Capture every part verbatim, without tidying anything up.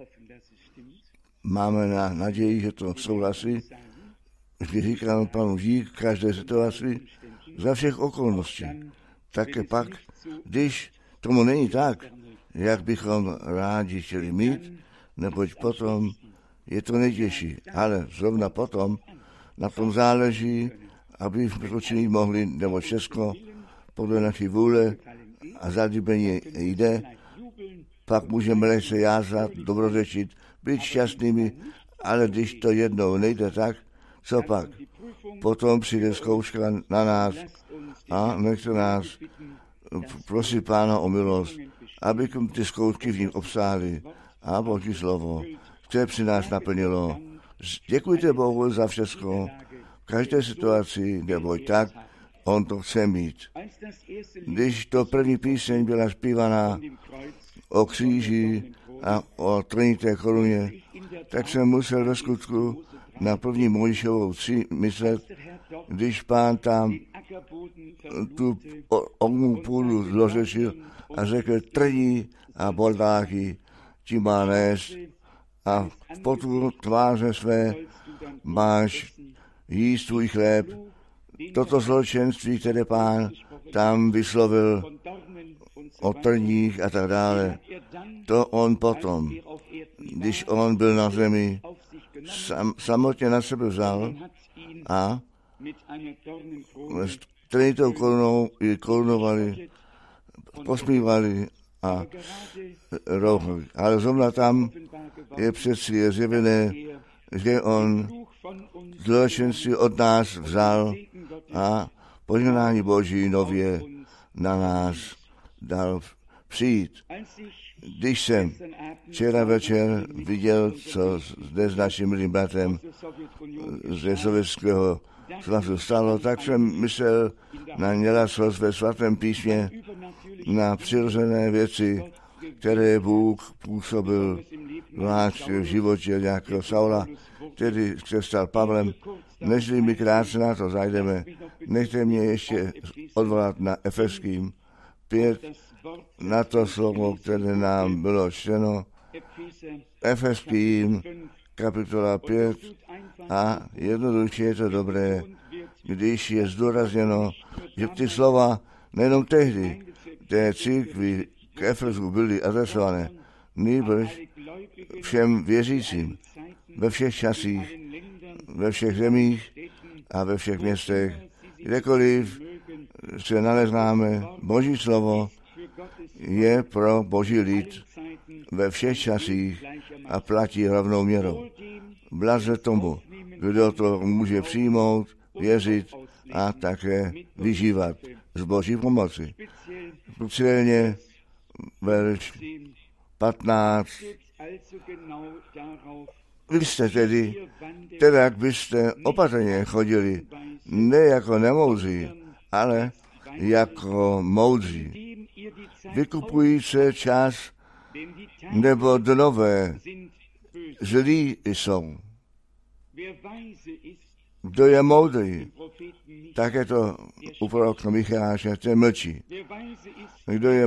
Máme na naději, že to souhlasí. Vždy říkáme Panu dík v každé situaci za všech okolností. Také pak, když tomu není tak, jak bychom rádi chtěli mít, neboť potom je to nejtěžší. Ale zrovna potom na tom záleží, aby jsme mohli, nebo Česko podle naší vůle a zadíbení jde, pak můžeme lehce jázat, dobrořečit, být šťastnými, ale když to jednou nejde tak, co pak? Potom přijde zkouška na nás a nechte nás prosit Pána o milost, abychom ty zkoušky v nich obsáhli a Boží slovo, které při nás naplnilo. Děkujte Bohu za všechno, v každé situaci, neboť tak, on to chce mít. Když to první píseň byla zpívaná o kříži a o trnité koruně, tak jsem musel ve skutku na první Mojžíšovou tři myslet, když Pán tam tu ognů půdu zložečil a řekl trní a boldáky, ti má nést a v potu tváře své máš jíst tvůj chléb. Toto zločenství, které Pán tam vyslovil o trních a tak dále, to on potom, když on byl na zemi, sam, samotně na sebe vzal a s trnitou korunou ji korunovali, posmívali a rouchali. Ale zrovna tam je přeci zjevené, že on zločenství od nás vzal a požehnání Boží nově na nás dal přijít. Když jsem včera večer viděl, co zde s naším milým bratrem ze Sovětského svazu stalo, tak jsem myslel na něracost ve svatém písmě, na přirozené věci, které Bůh působil zvlášť v životě nějakého Saula, který se stal Pavlem. Nežli my krátce na to zajdeme, nechte mě ještě odvolat na Efeským pět, na to slovo, které nám bylo čteno, Efeským kapitola pět, a jednoduše je to dobré, když je zdůrazněno, že ty slova nejenom tehdy té církvi k Efesu byly adresované, nýbrž všem věřícím ve všech časích, ve všech zemích a ve všech městech, kdekoliv se naleznáme, Boží slovo je pro Boží lid ve všech časích a platí rovnou měrou. Blaze tomu, kdo to může přijmout, věřit a také vyžívat z Boží pomoci. Speciálně verš patnáct. Vy jste tedy, teda jak byste opatrně chodili, ne jako nemoudří, ale jako moudří. Vykupují se čas, nebo dnové zlí jsou. Kdo je moudrý, tak je to u proroka Micháše, ten mlčí. Kdo je,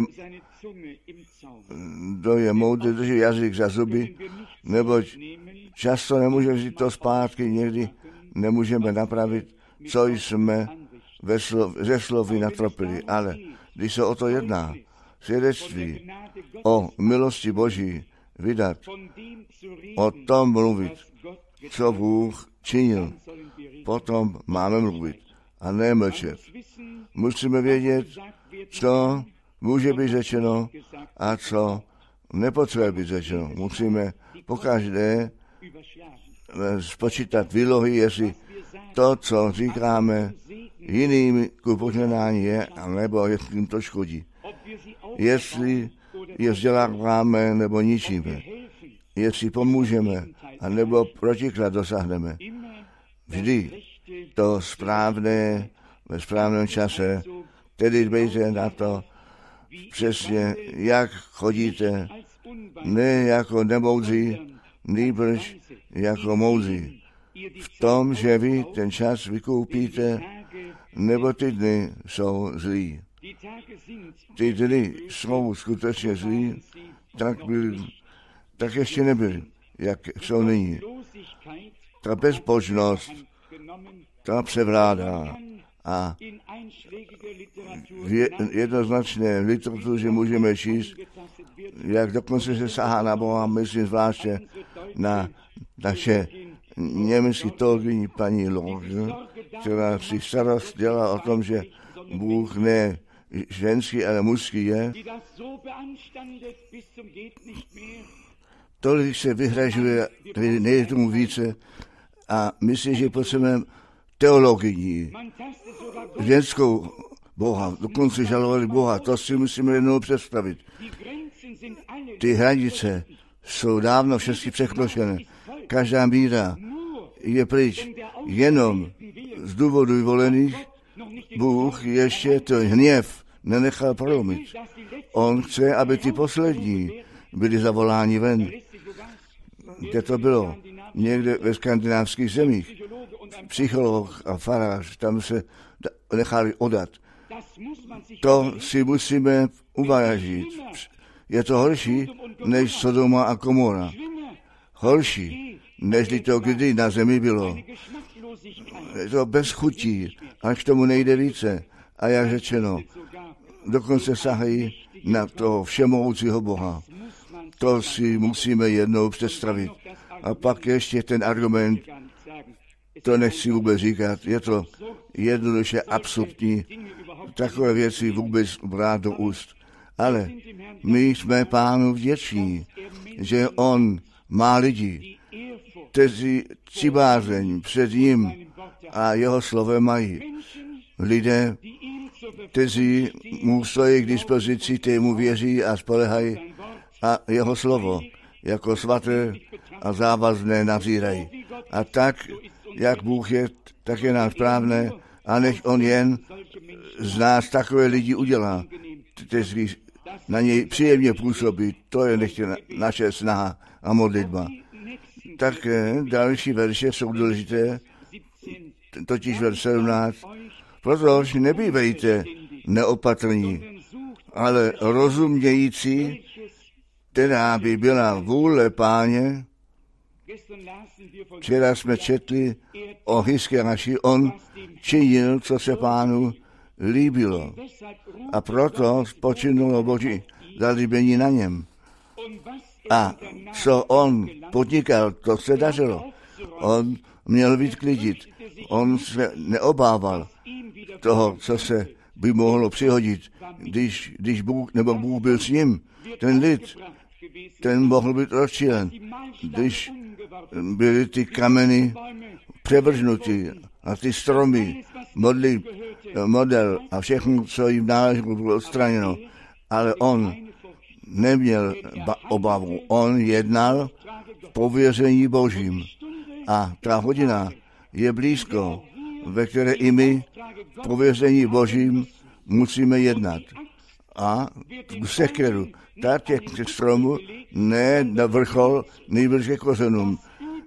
kdo je moudrý, drží jazyk za zuby, neboť často nemůže vzít to zpátky, někdy nemůžeme napravit, co jsme ve slov, ze slovy natropili. Ale když se o to jedná, svědectví o milosti Boží vydat, o tom mluvit, co Bůh činil, potom máme mluvit a ne mlčet. Musíme vědět, co může být řečeno a co nepotřebuje být řečeno. Musíme pokaždé spočítat výlohy, jestli to, co říkáme jiným ku požehnání je, nebo jestli jim to škodí. Jestli je vzděláváme nebo ničíme. Jestli pomůžeme, anebo protiklad dosáhneme. Vždy to správné ve správném čase, tedy dbejte na to přesně, jak chodíte, ne jako nemoudří, nýbrž jako moudří. V tom, že vy ten čas vykoupíte, nebo ty dny jsou zlí. Ty dny jsou skutečně zlí, tak byl tak ještě nebyly, jak jsou nyní. Ta bezbožnost, ta převládá a v jednoznačné literatuře můžeme číst, jak dokonce se sahá na Boha, myslím zvláště na naše německé teologyni paní Loge, která si starost dělá o tom, že Bůh ne ženský, ale mužský je. Tolik se vyhražuje, nejde tomu více, a myslím, že potřebujeme teologii, ženskou Boha, dokonce žalovali Boha, to si musíme jednou představit. Ty hranice jsou dávno všechny překročené. Každá míra je pryč. Jenom z důvodu vyvolených Bůh ještě to hněv nenechal prolomit. On chce, aby ty poslední byli zavoláni ven. Kde to bylo? Někde ve skandinávských zemích. Psycholog a farář tam se nechali odat. To si musíme uvážit. Je to horší než Sodoma a Komora. Horší, než to kdy na zemi bylo. Je to bez chutí, až k tomu nejde více. A jak řečeno, dokonce sahají na toho všemohoucího Boha. To si musíme jednou představit. A pak ještě ten argument, to nechci vůbec říkat, je to jednoduše absurdní, takové věci vůbec brát do úst. Ale my jsme Pánu vděční, že on má lidi, kteří cibázeň před ním a jeho slovem mají. Lidé, kteří mu stojí k dispozici, tému věří a spolehají a jeho slovo jako svaté a závazné nazírají. A tak, jak Bůh je, tak je nám správné, a než on jen z nás takové lidi udělá, kteří na něj příjemně působí, to je nechtě naše snaha a modlitba. Tak další verše jsou důležité, totiž verš sedmnáct. Protože nebývejte neopatrní, ale rozumějící, která by byla vůle Páně. Včera jsme četli o Hyskiáši, on činil, co se Pánu líbilo. A proto spočinulo Boží zalíbení na něm. A co on podnikal, to se dařilo. On měl vyklidit. On se neobával toho, co se by mohlo přihodit, když, když Bůh, nebo Bůh byl s ním. Ten lid, ten mohl být rozčilen, když byly ty kameny převržnuty a ty stromy, modlí, model a všechno, co jim náleželo, bylo odstraněno. Ale on neměl obavu. On jednal v pověření Božím. A ta hodina je blízko, ve které i my v pověření Božím musíme jednat. A v sekeru, tak k stromu, ne na vrchol, nejbrž ke kořenům.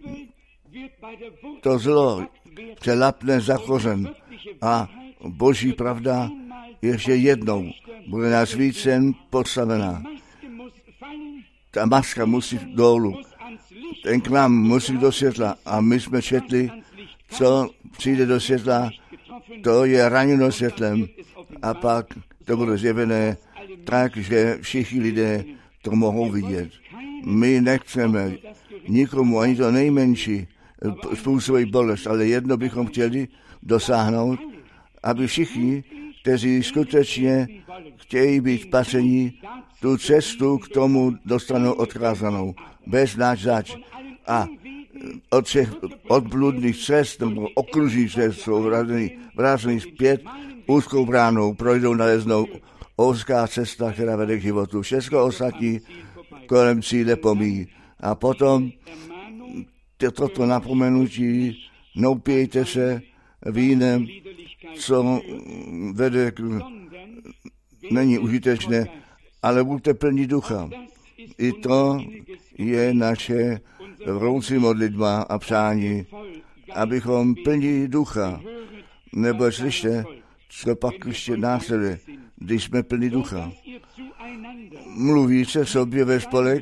To zlo přelapne za kořen a Boží pravda ještě jednou bude nás více postavená. Ta maska musí dolů, ten k nám musí do světla a my jsme četli, co přijde do světla, to je raněno světlem a pak to bude zjevené tak, že všichni lidé to mohou vidět. My nechceme nikomu ani to nejmenší způsobit bolest, ale jedno bychom chtěli dosáhnout, aby všichni, kteří skutečně chtějí být spasení, tu cestu k tomu dostanou odkázanou, bez náš zač. A od všech odbludných cest nebo okružních cest jsou vrácený zpět úzkou bránou, projdou naleznou úzká cesta, která vede k životu. Všechno ostatní kolem cíle pomíjí. A potom toto napomenutí, noupějte se vínem, co vede k, není užitečné, ale buďte plní ducha. I to je naše vroucí modlitba a přání, abychom plní ducha, nebo slyšte, co pak ještě následuje, když jsme plní ducha. Mluví se sobě ve spolek,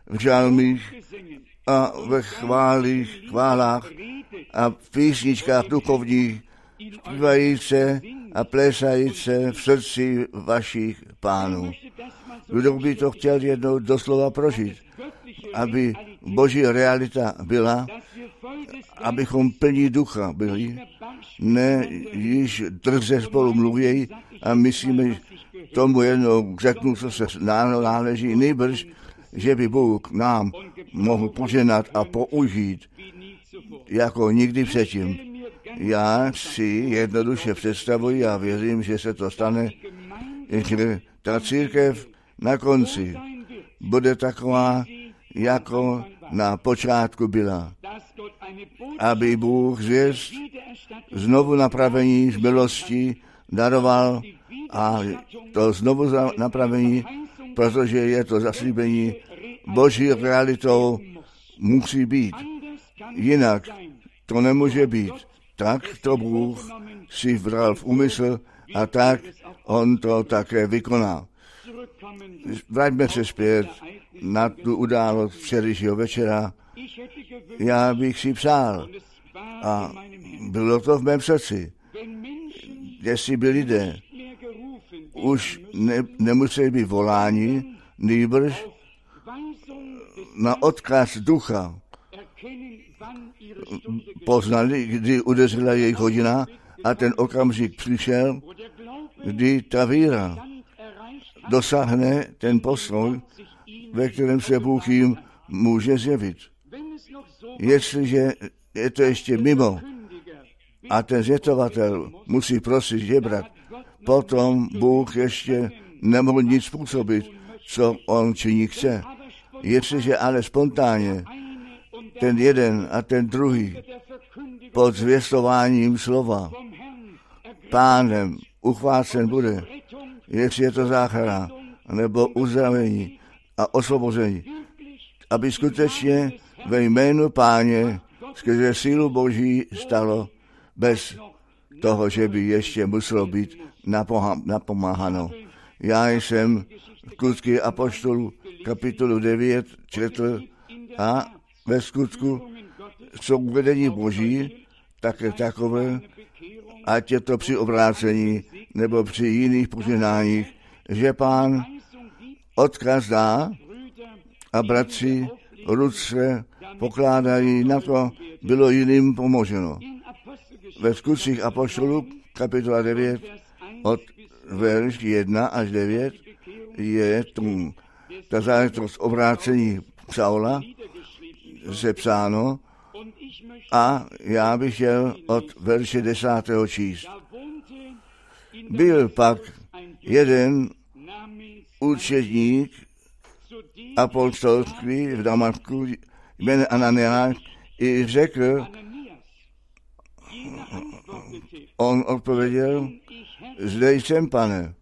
v žalmích a ve chválích, chválách a v písničkách duchovních, zpívajíce a plésajíce v srdci vašich pánů. Kdo by to chtěl jednou doslova prožít, aby boží realita byla, abychom plní ducha byli, ne již drze spolu mluvějí a myslíme, tomu jednou řeknu, co se náleží, nejbrž, že by Bůh nám mohl poženat a použít jako nikdy předtím. Já si jednoduše představuji a věřím, že se to stane, že ta církev na konci bude taková, jako na počátku byla. Aby Bůh zvěst znovu napravení z milosti daroval a to znovu napravení, protože je to zaslíbení boží realitou, musí být. Jinak to nemůže být. Tak to Bůh si vbral v úmysl a tak on to také vykoná. Vraťme se zpět na tu událost včerejšího večera. Já bych si přál a bylo to v mém srdci, jestli by lidé už ne, nemuseli být voláni, nýbrž na odkaz ducha poznali, kdy udeřila jejich hodina a ten okamžik přišel, kdy ta víra dosáhne ten postroj, ve kterém se Bůh jim může zjevit. Jestliže je to ještě mimo a ten zvětovatel musí prosit žebrat, potom Bůh ještě nemohl nic způsobit, co on činí chce. Jestliže ale spontánně ten jeden a ten druhý pod zvěstováním slova Pánem uchvácen bude, jestli je to záchrana, nebo uzdravení a osvobození, aby skutečně ve jménu Páně skrze sílu Boží stalo bez toho, že by ještě muselo být napomáháno. Já jsem Skutky apoštolů kapitolu devět četl a ve skutku jsou uvedení Boží také takové, ať je to při obrácení nebo při jiných poženáních, že Pán odkaz dá a bratři ruce pokládají, na to bylo jiným pomoženo. Ve skutcích apoštolů kapitola devět od verš jedna až devět je tu ta záležitost obrácení Saula sepsáno a já bych chtěl od verše desátého číst. Byl pak jeden účetník apostolství v Damasku jménem Ananiáš i řekl, on odpověděl, zde jsem, pane.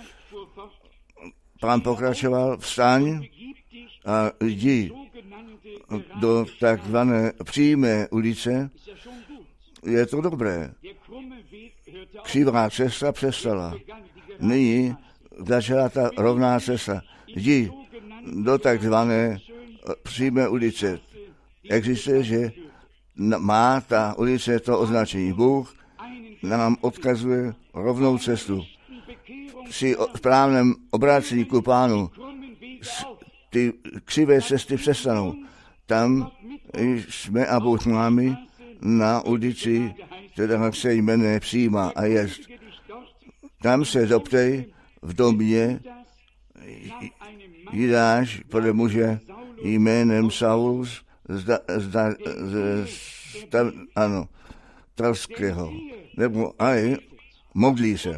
Pán pokračoval, vstaň a jdi do takzvané přímé ulice. Je to dobré. Křivá cesta přestala. Nyní začala ta rovná cesta. Jdi do takzvané přímé ulice. Existuje, že má ta ulice to označení. Bůh nám odkazuje rovnou cestu. Při správném obrácení ku Pánu ty křivé cesty přestanou. Tam jsme a Bůh námi na ulici, která se jmenuje Přímá a jest. Tam se doptej v domě Jidáš podle muže jménem Saulus zda, zda, z, z, ano, Tarského, nebo aj modlí se.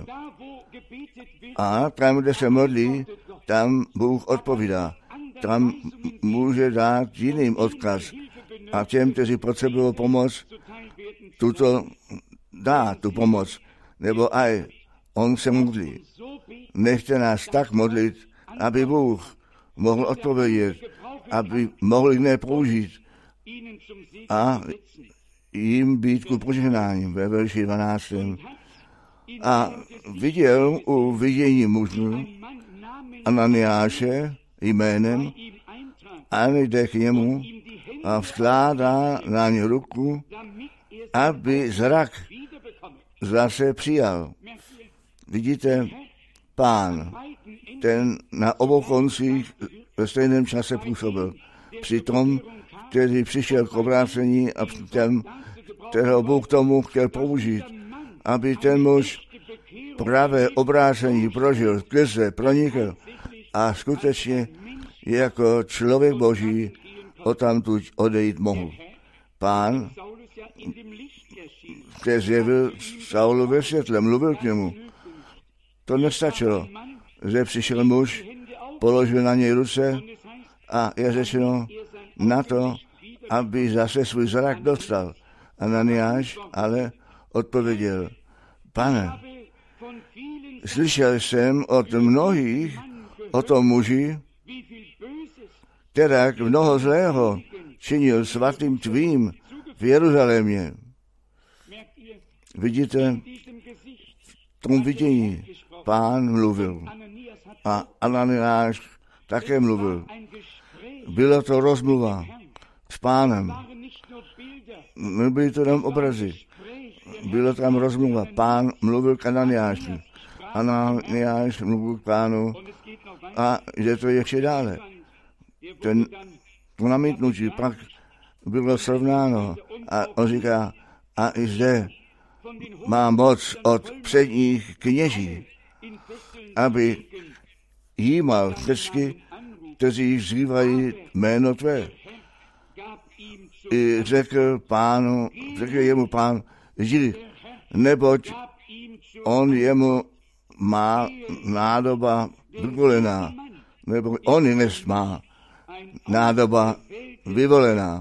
A tam, kde se modlí, tam Bůh odpovídá. Tam může dát jiným odkaz. A těm, kteří potřebují pomoc, tuto dá tu pomoc. Nebo aj on se modlí. Nechte nás tak modlit, aby Bůh mohl odpovědět, aby mohl jiné použít a jim být ku požehnáním ve verši dvanáctém. A viděl u vidění mužů Ananiáše jménem a jde k němu a vskládá na ně ruku, aby zrak zase přijal. Vidíte, Pán, ten na obou koncích ve stejném čase působil. Při tom, který přišel k obrácení a ten, kterého Bůh tomu chtěl použít, aby ten muž pravé obrácení prožil, skrze pronikl a skutečně jako člověk Boží odtamtud odejít mohl. Pán se zjevil Saulu ve světle, mluvil k němu. To nestačilo, že přišel muž, položil na něj ruce a je řečeno na to, aby zase svůj zrak dostal. Ananiáš ale odpověděl, Pane, slyšel jsem od mnohých o tom muži, která mnoho zlého činil svatým tvým v Jeruzalémě. Vidíte, v tom vidění Pán mluvil a Ananiáš také mluvil. Byla to rozmluva s Pánem. Nebyly to tam obrazy. Byla tam rozmluva. Pán mluvil k Ananiáši. Ananiáš mluvil k Pánu a jde to ještě dále. Ten, to namítnutí pak bylo srovnáno a on říká, a i zde má moc od předních kněží, aby jímal všechny, kteří vzývají jméno tvé. I řekl pánu, řekl jemu Pán, jdi, neboť on jemu má nádoba vyvolená, nebo on dnes má nádoba vyvolená,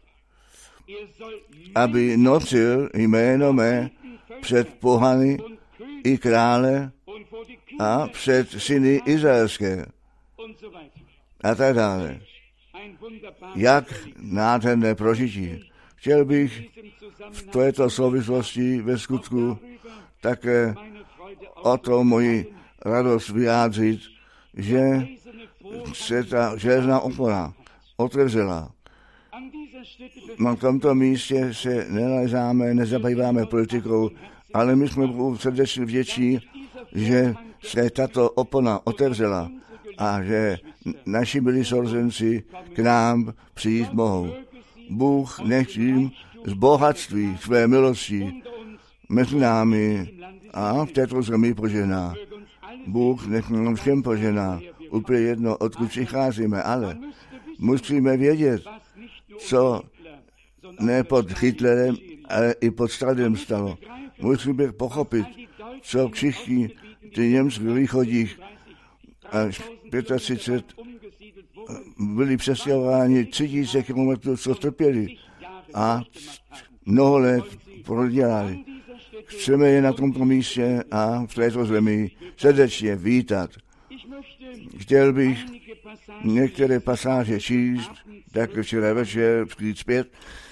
aby nosil jméno mé před pohany i krále a před syny izraelské a tak dále. Jak nádherné prožití. Chtěl bych v této souvislosti ve skutku také o to moji radost vyjádřit, že se ta železná opora otevřela. Na tomto místě se nelezáme, nezabýváme politikou, ale my jsme Bohu srdečně vděční, že se tato opona otevřela a že naši milí sourozenci k nám přijít mohou. Bůh nech jim z bohatství své milosti mezi námi a v této zemi požená. Bůh nech nám všem požená. Úplně jedno, odkud přicházíme, ale musíme vědět, co ne pod Hitlerem, ale i pod Stalinem stalo. Musíme pochopit, co všichni ty němských východích až třicet pět byli přestěhováni tři tisíce kilometrů, co trpěli a mnoho let prodělali. Chceme je na tomto místě a v této zemi srdečně vítat. Chtěl bych některé pasáže číst, tak včera večer přijít zpět,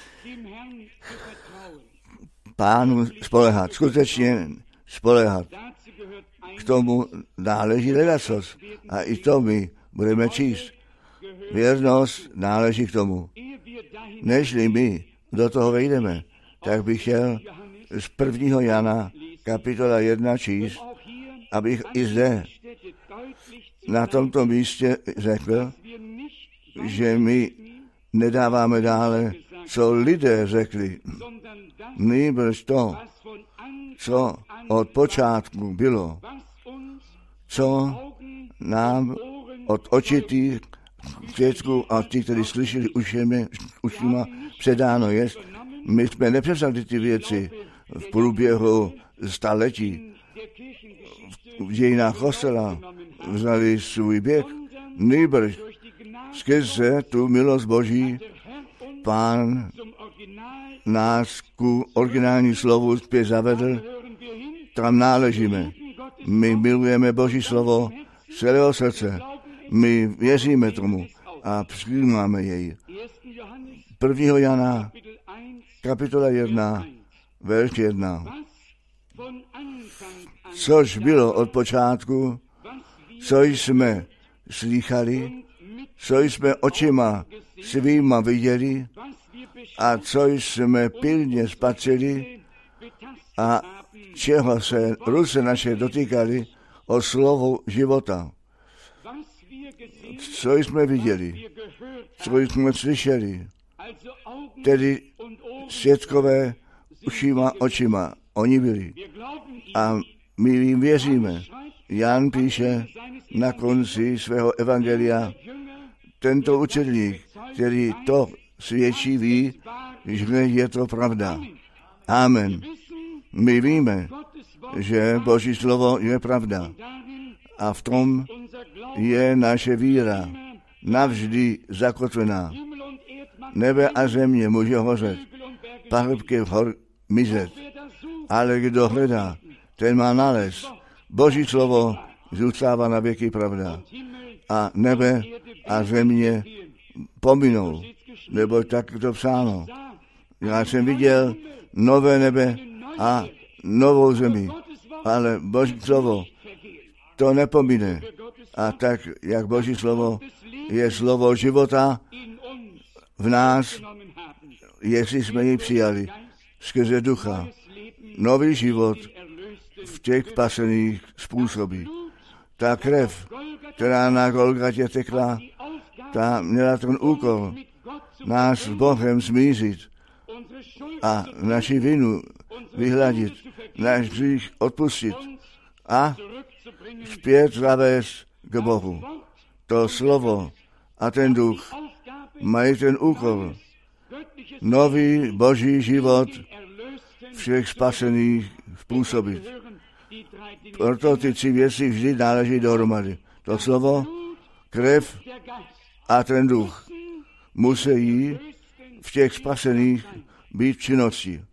Pánu spolehat, skutečně spolehat. K tomu náleží ledacos a i to my budeme číst. Věrnost náleží k tomu. Nežli my do toho vejdeme, tak bych chtěl z prvního Jana kapitola jedna číst, abych i zde na tomto místě řekl, že my nedáváme dále, co lidé řekli. Nýbrž to, co od počátku bylo, co nám od očitých svědků a ti, kteří slyšeli ušimi, ušima, předáno jest. My jsme nepřevzali ty věci v průběhu staletí. V dějinách kostela vzali svůj běh, nýbrž skrze tu milost Boží Pán nás ku originální slovu zpět zavedl, tam náležíme. My milujeme Boží slovo z celého srdce. My věříme tomu a přijímáme jej. prvního Jana, kapitola jedna, verš jedna. Což bylo od počátku, co jsme slýchali, co jsme očima svýma viděli a co jsme pilně spatřili a čeho se ruce naše dotýkali o slovu života. Co jsme viděli, co jsme slyšeli, tedy svědkové ušima očima, oni byli. A my jim věříme. Jan píše na konci svého evangelia, tento učedník, který to svědčí, ví, že je to pravda. Amen. My víme, že Boží slovo je pravda. A v tom je naše víra navždy zakotvená. Nebe a země může hořet, pahrbky hor mizet, ale kdo hledá, ten má nález. Boží slovo zůstává na věky pravda. A nebe a země pominou, nebo tak to psáno. Já jsem viděl nové nebe a novou zemi, ale Boží slovo to nepomine. A tak, jak Boží slovo je slovo života v nás, jestli jsme ji přijali skrze ducha, nový život v těch spasených způsobí. Ta krev, která na Golgatě tekla, ta měla ten úkol nás s Bohem smířit a naši vinu vyhladit, náš hřích odpustit a zpět zavést k Bohu. To slovo a ten duch mají ten úkol. Nový boží život všech spasených způsobit. Proto ty tři věci vždy náleží dohromady. To slovo, krev a ten duch musí v těch spasených být v činnosti.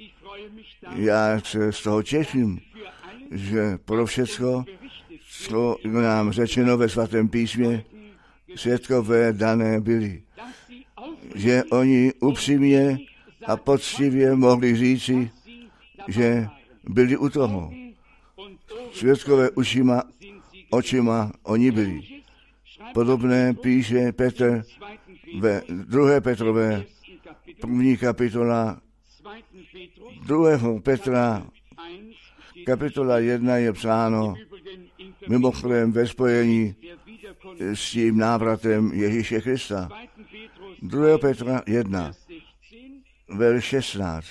Já se z toho těším, že pro všecko, co nám řečeno ve svatém písmě, svědkové dané byli. Že oni upřímně a poctivě mohli říci, že byli u toho. Svědkové ušima, očima oni byli. Podobné píše Petr ve druhé Petrové, první kapitola, druhého Petra, kapitola jedna je psáno, mimochodem ve spojení s tím návratem Ježíše Krista. druhého Petra jedna, verš šestnáct.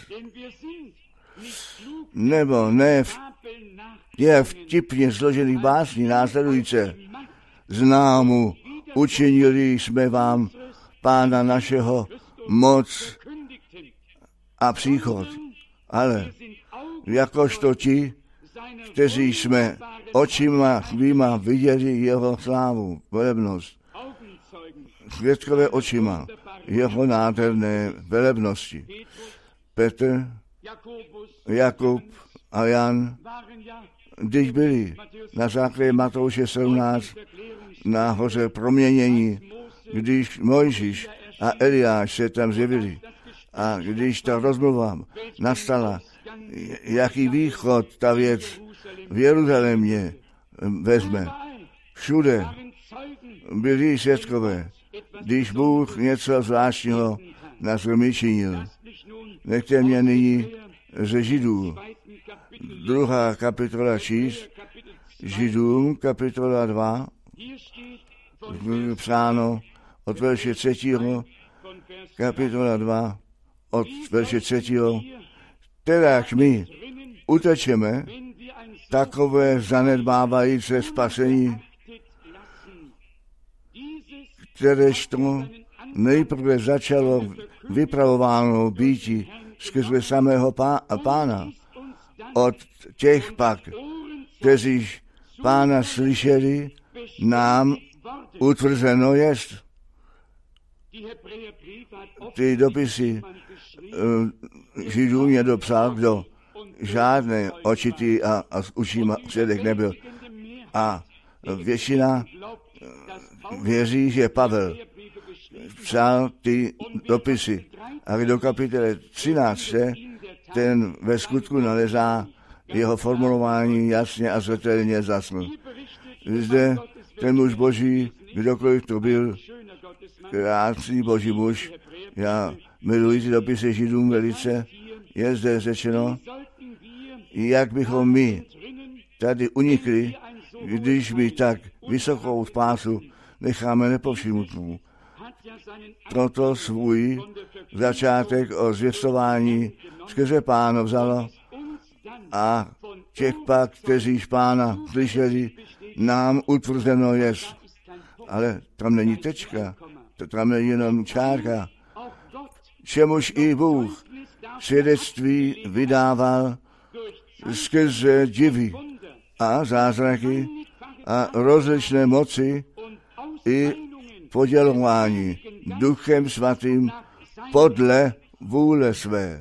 Nebo ne v je vtipně složených básní následujíce. Známu učinili jsme vám Pána našeho moc a příchod. Ale jakožto ti, kteří jsme očima svýma viděli jeho slávu, velebnost, svědkové očima jeho nádherné velebnosti. Petr, Jakub a Jan, když byli na základě Matouše sedmnáct na hoře proměnění, když Mojžíš a Eliáš se tam zjevili a když ta rozmluva nastala, jaký východ ta věc v Jeruzalémě vezme. Všude byli svědkové, když Bůh něco zvláštního na zemi činil. Nechte mě nyní ze Židů, druhá kapitola číst, Židům kapitola dva, psáno od verše třetího, kapitola dva, od verše třetího, tedáž my utečeme takové zanedbávající spasení, kteréž to nejprve začalo vypravováno býti skrze samého pá, pána. Od těch pak, kteří pána slyšeli, nám utvrzeno jest. Ty dopisy uh, Židům je dopsal, kdo žádný očitý a, a s ušíma svědek nebyl. A většina věří, že Pavel psal ty dopisy. A do kapitoly třináct ten ve skutku nalezá jeho formulování jasně a zřetelně zasnul. Zde ten muž Boží, kdokoliv to byl, krásný boží muž, já miluji ty dopisy Židům velice, je zde řečeno, jak bychom my tady unikli, když my tak vysokou spásu necháme nepovšimnutnou. Proto svůj začátek o zvěstování skrze Pána vzalo a těch pak, kteříž Pána slyšeli, nám utvrzeno jest. Ale tam není tečka, tam není jenom čárka. Čemuž i Bůh svědectví vydával skrze divy a zázraky a rozličné moci i podělování Duchem Svatým podle vůle své.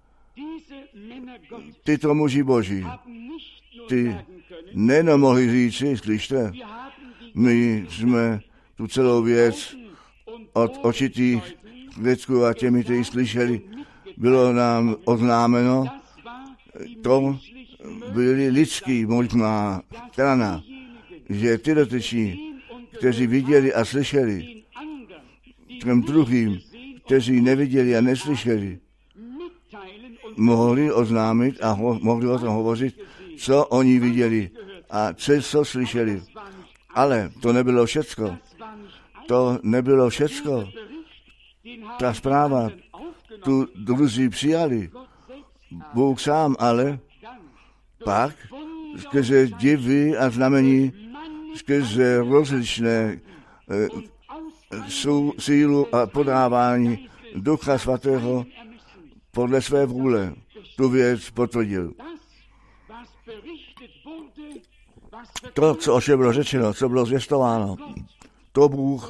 Tyto muži boží, ty nemohli říci, slyšte, my jsme tu celou věc od očitých svědků a těmi, kteří slyšeli, bylo nám oznámeno, to byli lidský možná strana, že ty dotyční, kteří viděli a slyšeli, těm druhým, kteří neviděli a neslyšeli, mohli oznámit a ho, mohli o tom hovořit, co oni viděli a co, co slyšeli. Ale to nebylo všecko. To nebylo všecko. Ta zpráva, tu druzí přijali. Bůh sám, ale pak skrze divy a znamení, skrze rozličné eh, sílu a podávání Ducha Svatého podle své vůle tu věc potvrdil. To, co ovšem bylo řečeno, co bylo zvěstováno, to Bůh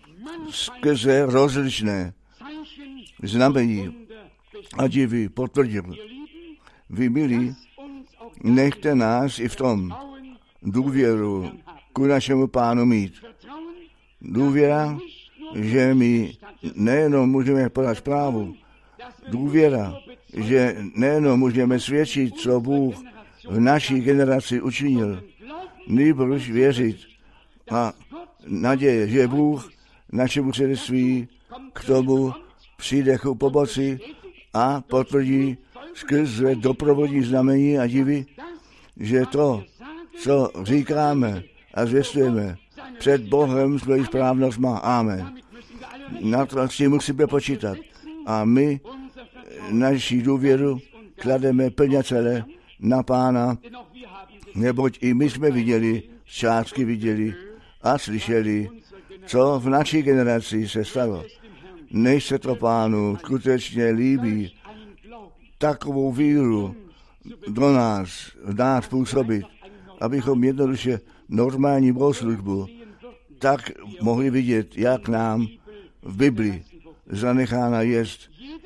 skrze rozličné znamení a divy potvrdil. Vy, milí, nechte nás i v tom důvěru ku našemu Pánu mít. Důvěra, že my nejenom můžeme podat zprávu, důvěra, že nejenom můžeme svědčit, co Bůh v naší generaci učinil, nýbrž věřit a naděje, že Bůh našemu svědectví k tomu přijde ku pomoci a potvrdí skrze doprovodní znamení a divy, že to, co říkáme a zvěstujeme, před Bohem svoji správnost má. Amen. Na to si musíme počítat. A my naši důvěru klademe plně celé na Pána, neboť i my jsme viděli, částky viděli a slyšeli, co v naší generaci se stalo. Než se to Pánu skutečně líbí, takovou víru do nás dá způsobit, abychom jednoduše normální bohoslužbu tak mohli vidět, jak nám v Biblii zanechána jest.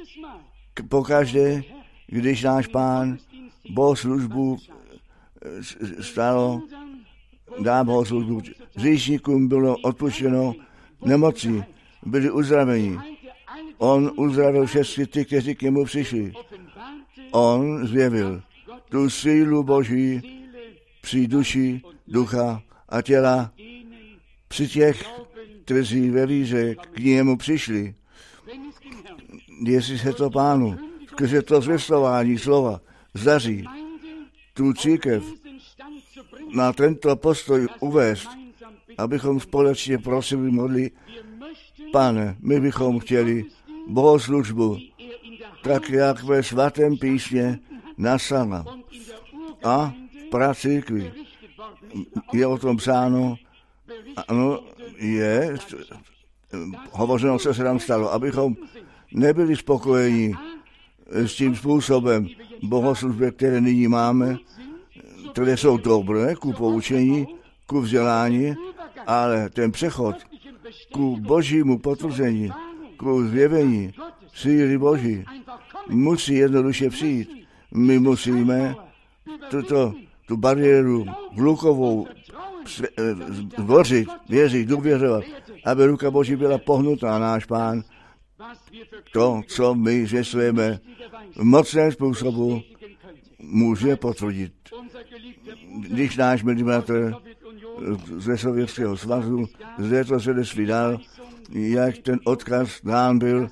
Pokaždé, když náš Pán bohoslužbu stalo, dá bohoslužbu, hříšníkům bylo odpuštěno nemoci, byli uzdraveni. On uzdravil všechny ty, kteří k němu přišli. On zjevil tu sílu Boží při duši, ducha a těla při těch, kteří ve víře k němu přišli. Jestli se to Pánu skrze to zvěstování slova zdaří tu církev na tento postoj uvést, abychom společně prosili modli, Pane, my bychom chtěli bohoslužbu, tak jak ve svatém písmě nasala a v pracírkvi je o tom psáno, ano, je, hovořeno, co se nám stalo, abychom nebyli spokojeni s tím způsobem bohoslužby, které nyní máme, které jsou dobré ku poučení, ku vzdělání, ale ten přechod ku božímu potvrzení, ku zjevení síly Boží musí jednoduše přijít. My musíme tuto, tu bariéru hlukovou zbořit, věřit, důvěřovat, aby ruka Boží byla pohnutá, náš Pán. To, co my zvěstujeme v mocném způsobu, může potvrdit. Když náš milý bratr ze Sovětského svazu zde to svědectví dal, jak ten odkaz dán byl,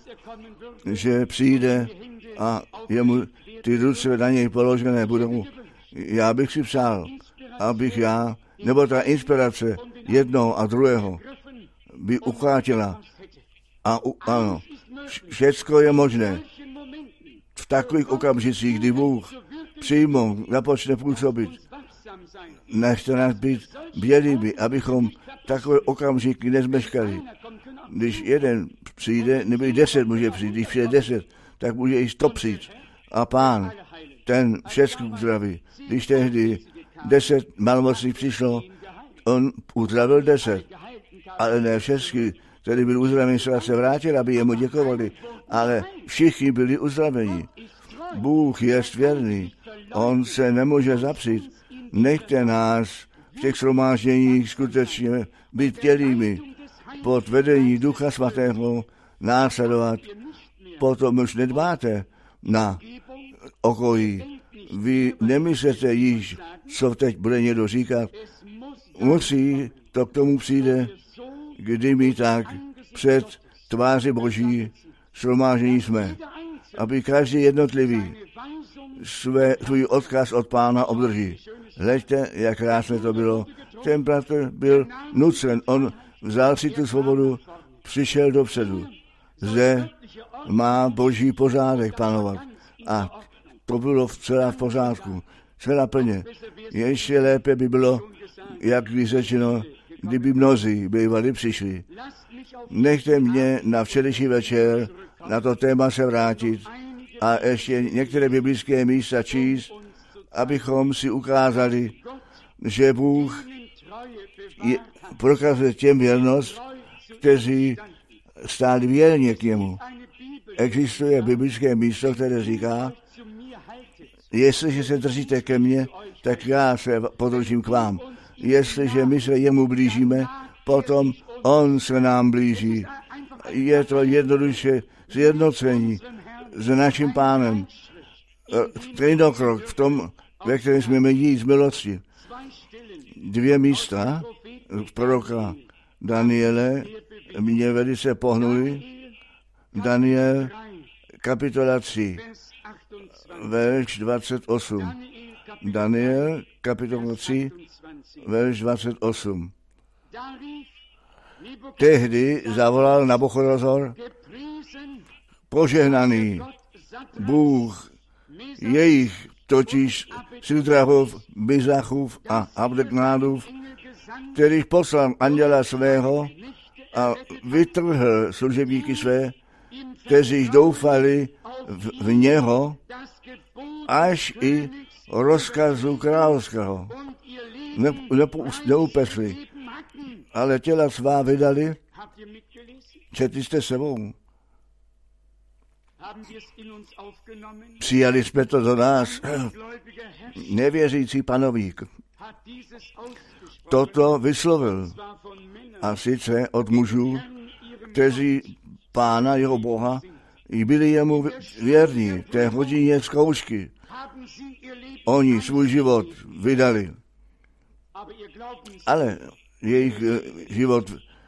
že přijde a jemu ty ruce na něj položené budou. Já bych si přál, abych já, nebo ta inspirace jednoho a druhého by uchvátila. A u, ano, všecko je možné. V takových okamžicích, kdy Bůh přímo započne působit, nechte nás být bdělými, abychom takové okamžiky nezmeškali. Když jeden přijde, nebo i deset může přijít, když přijde deset, tak může i sto přijít. A Pán, ten všechno uzdraví. Když tehdy deset malomocných přišlo, on uzdravil deset, ale ne všechny, který byl uzdraven, se vrátil, aby jemu děkovali, ale všichni byli uzdraveni. Bůh je věrný, on se nemůže zapřít. Nechte nás v těch shromážděních skutečně být tělými, pod vedení Ducha Svatého následovat. Potom už nedbáte na okolí. Vy nemyslete již, co teď bude někdo říkat. Musí, to k tomu přijde, kdy my tak před tváři Boží shromáždění jsme, aby každý jednotlivý své, svůj odkaz od Pána obdrží. Hleďte, jak krásné to bylo. Ten bratr byl nucen, on vzal si tu svobodu, přišel dopředu. Zde má Boží pořádek panovat. A to bylo celá v pořádku, celá plně. Ještě lépe by bylo, jak by řečeno, kdyby mnozí bývali přišli. Nechte mě na včerejší večer na to téma se vrátit a ještě některé biblické místa číst, abychom si ukázali, že Bůh je, prokazuje těm věrnost, kteří stáli věrně k němu. Existuje biblické místo, které říká, jestliže se držíte ke mně, tak já se podržím k vám. Jestliže my se jemu blížíme, potom on se nám blíží. Je to jednoduše zjednocení s naším Pánem. Stejnokrok v tom, ve kterém jsme jít z milosti. Dvě místa proroka Daniele mě velice pohnuli. Daniel, kapitola tři, verš dvacet osm. Daniel, kapitola tři, verš dvacet osm. Tehdy zavolal Nabuchodonozor, požehnaný Bůh jejich, totiž Sidrachův, Bizachův a Abdeknádův, kterýž poslal anděla svého a vytrhl služebníky své, kteří doufali v, v něho, až i rozkazu královského ne, ne, neupesli, ale těla svá vydali. Četli jste sebou. Přijali jsme to do nás. Nevěřící panovník toto vyslovil. A sice od mužů, kteří Pána, jeho Boha, i byli jemu věrní té hodině zkoušky. Oni svůj život vydali. Ale jejich život,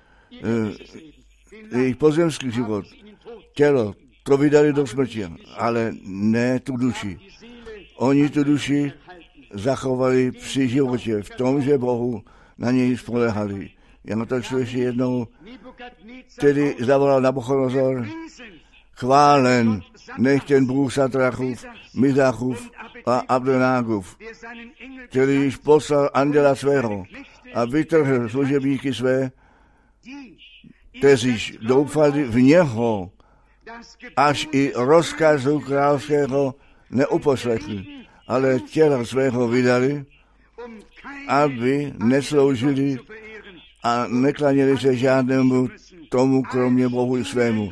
jejich pozemský život, tělo, to vydali do smrti, ale ne tu duši. Oni tu duši zachovali při životě, v tom, že Bohu na něj spolehali. Já na to čtu ještě jednou, tedy zavolal Nabuchodonozor, chválen, nech ten Bůh Satrachův, Mizachův a Abdenágův, který již poslal anděla svého a vytrhl služebníky své, kteří doufali v něho, až i rozkazu královského neuposlechli, ale těla svého vydali, aby nesloužili a neklaněli se žádnému tomu, kromě Bohu svému.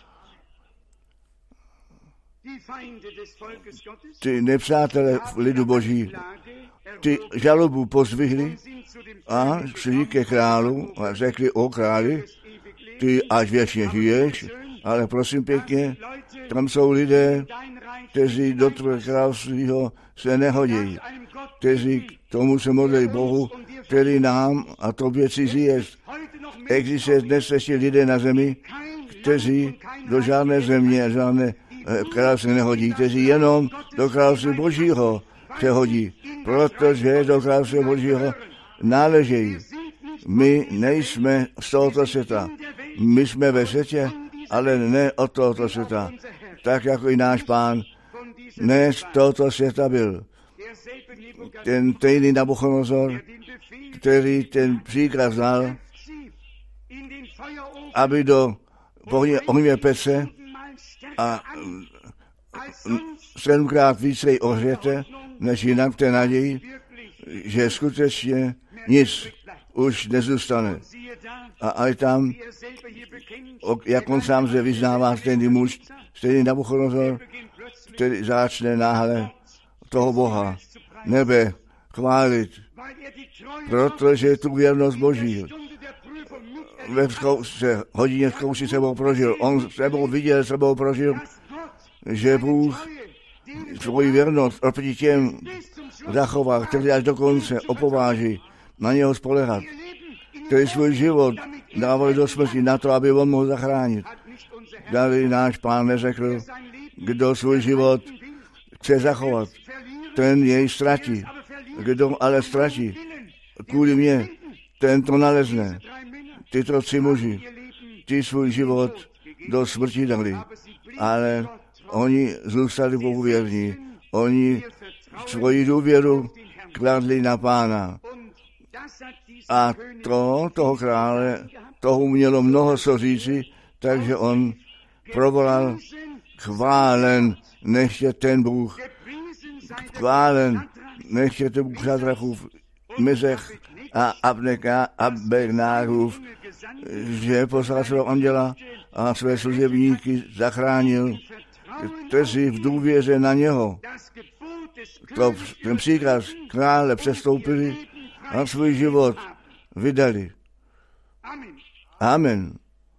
Ty nepřátelé lidu Boží, ty žalobu pozvihli a šli ke králu a řekli: o králi, ty až věčně žiješ Ale prosím pěkně, tam jsou lidé, kteří do tvého královstvího se nehodí, kteří k tomu se modlí Bohu, který nám a tobě cizí jest. Existuje dnes ještě lidé na zemi, kteří do žádné země a žádné království nehodí, kteří jenom do království Božího se hodí, protože do království Božího náležejí. My nejsme z tohoto světa. My jsme ve světě, ale ne od tohoto světa. Tak jako i náš Pán ne z tohoto světa byl. Ten stejný Nabuchodonozor, který ten příkaz dal, aby do ohně pece a sedmkrát více ohřete, než jinak v té naději, že skutečně nic už nezůstane. A aj tam, jak on sám se vyznává, stejný muž, stejný Nabuchodonozor, který začne náhle toho Boha, nebe chválit, protože tu věrnost Boží ve zkoušce, hodině zkouši sebou prožil. On sebou viděl, sebou prožil, že Bůh svoji věrnost oproti těm zachová, kteří až do konce opováží na něho spolehat, který svůj život dávali do smrti na to, aby on mohl zachránit. Tady náš Pán neřekl, kdo svůj život chce zachovat, ten jej ztratí. Kdo ale ztratí kvůli mě, ten to nalezne. Tyto tři muži, ty svůj život do smrti dali, ale oni zůstali Bohu věrní. Oni svoji důvěru kladli na Pána. A to, toho krále, toho mělo mnoho co říci, takže on provolal: chválen nechtě ten Bůh, chválen nechtě ten Bůh Šadrachův, Mezech a Abneka, Abednágův, že poslal svého anděla a své služebníky zachránil, kteří v důvěře na něho to, ten příkaz krále přestoupili a svůj život vydali. Amen.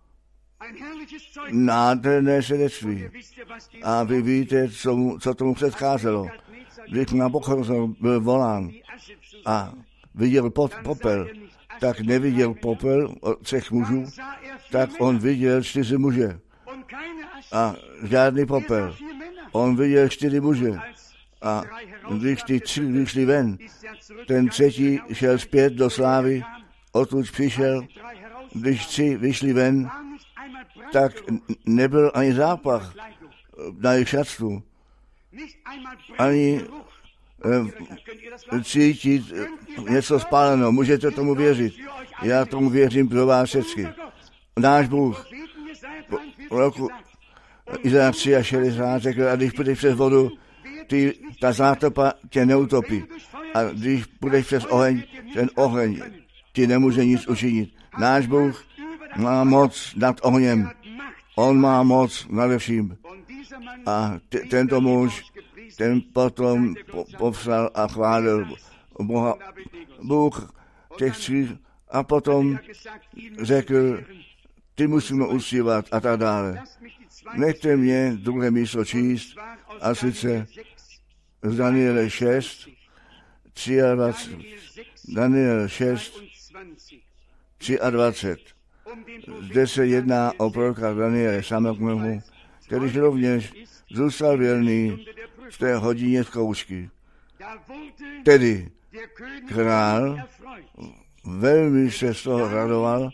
Nádherné svědectví. A vy víte, co, mu, co tomu předcházelo. Když Nabuchodonozor byl volán a viděl pot, popel, tak neviděl popel od třech mužů, tak on viděl čtyři muže. A žádný popel. On viděl čtyři muže. A když ty tři vyšli ven, ten třetí šel zpět do slávy, odtud přišel. Když tři vyšli ven, tak nebyl ani zápach na jejich šatstvu, ani eh, cítit něco spáleno. Můžete tomu věřit. Já tomu věřím pro vás všechny. Náš Bůh v roku Izajáš šedesát tři řekl, a když půjdeš přes vodu, ty, ta zátopa tě neutopí. A když půjdeš přes oheň, ten oheň ti nemůže nic učinit. Náš Bůh má moc nad ohněm. On má moc nade vším. A t- tento muž, ten potom po- povstal a chválil Boha, Bůh těch tří, a potom řekl, ty musíme uctívat a tak dále. Nechte mě druhé místo číst, a sice z Daniele šest, dvacet tři, Daniel šest, dvacet tři. Zde se jedná o proroka Daniele samotného, který rovněž zůstal věrný v té hodině zkoušky. Tedy král velmi se z toho radoval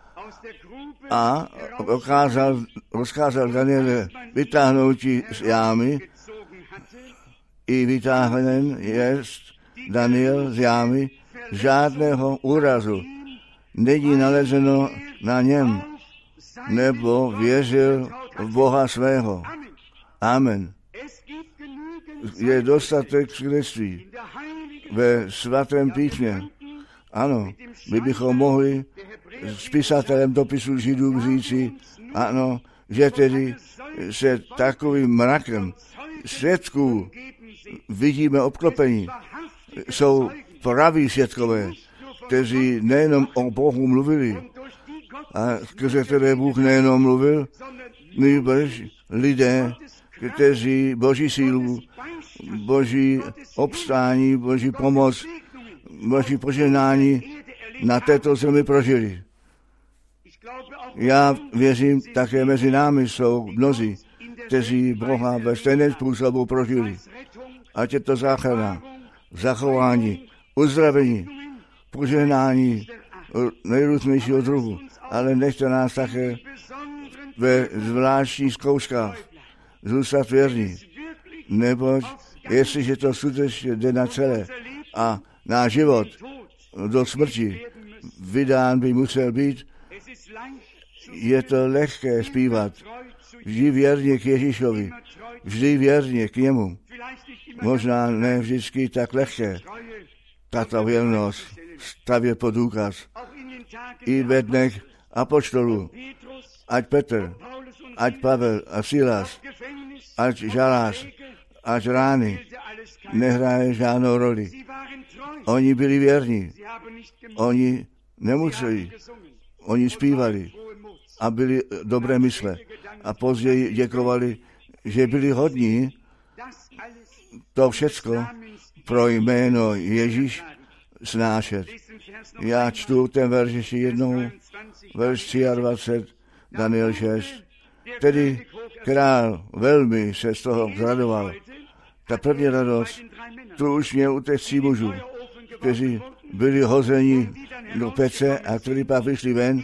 a rozkázal, rozkázal Daniele vytáhnutí z jámy, i vytáhnen jest Daniel z jámy, žádného úrazu není nalezeno na něm, nebo věřil v Boha svého. Amen. Je dostatek svědectví ve svatém písmě. Ano, my bychom mohli s pisatelem dopisu Židům říci, ano, že tedy se takovým mrakem svědků vidíme obklopení. Jsou praví svědkové, kteří nejenom o Bohu mluvili, a skrze které Bůh nejenom mluvil, nýbrž lidé, kteří Boží sílu, Boží obstání, Boží pomoc, Boží požehnání na této zemi prožili. Já věřím, také mezi námi jsou mnozí, kteří Boha ve stejném způsobu prožili. Ať je to záchrana, zachování, uzdravení, požehnání nejrůznějšího druhu, ale nechte nás také ve zvláštních zkouškách zůstat věrní, neboť jestliže to skutečně jde na celé a náš život do smrti vydán by musel být, je to lehké zpívat vždy věrně k Ježíšovi, vždy věrně k němu. Možná ne vždycky tak lehké, tato věrnost stavě pod důkaz. I ve dnech apoštolů, ať Petr, ať Pavel a Silas, ať žalář, ať rány, nehraje žádnou roli. Oni byli věrní, oni nemuseli, oni zpívali a byli dobré mysle a později děkovali, že byli hodní to všecko pro jméno Ježíš snášet. Já čtu ten verš ještě jednou, verš dvacet tři, Daniel šest. Tedy král velmi se z toho zradoval. Ta první radost, tu už měl u těch tří mužů, kteří byli hozeni do pece a kteří pak vyšli ven,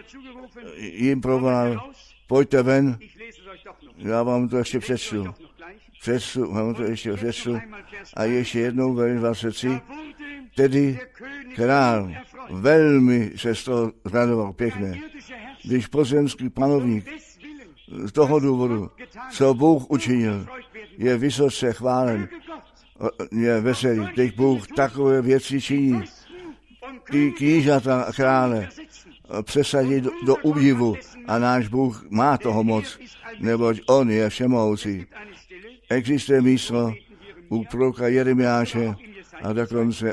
jim provolal, pojďte ven, já vám to ještě přečtu. Přečtu, vám to ještě přečtu. A ještě jednou, verš dvacet tři. Tedy král velmi se z toho zradoval, pěkně. Když pozemský panovník z toho důvodu, co Bůh učinil, je vysoce chválen, je veselý. Teď Bůh takové věci činí. Ty knížata a krále přesadí do, do údivu a náš Bůh má toho moc, neboť On je všemohoucí. Existuje místo u proroka Jeremiáše a dokonce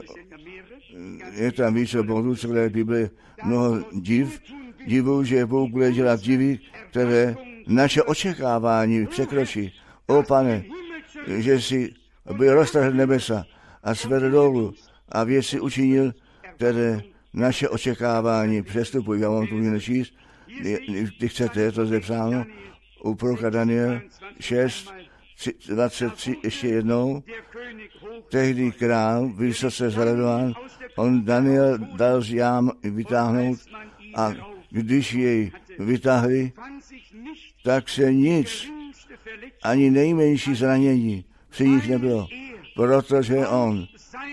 je tam více bodů celé Bible, mnoho div, divů, že Bůh bude dělat divy, které naše očekávání překročí. O Pane, že jsi byl roztrhl nebesa a svedl dolů a věci učinil, které naše očekávání přestupují. Já vám tu můžu číst, když chcete, je to zde psáno, u proroka Daniel šest, dvacet tři, ještě jednou. Tehdy král vysoce zradován, on Daniel dal z jám vytáhnout a když jej vytáhli, tak se nic, ani nejmenší zranění při nich nebylo, protože on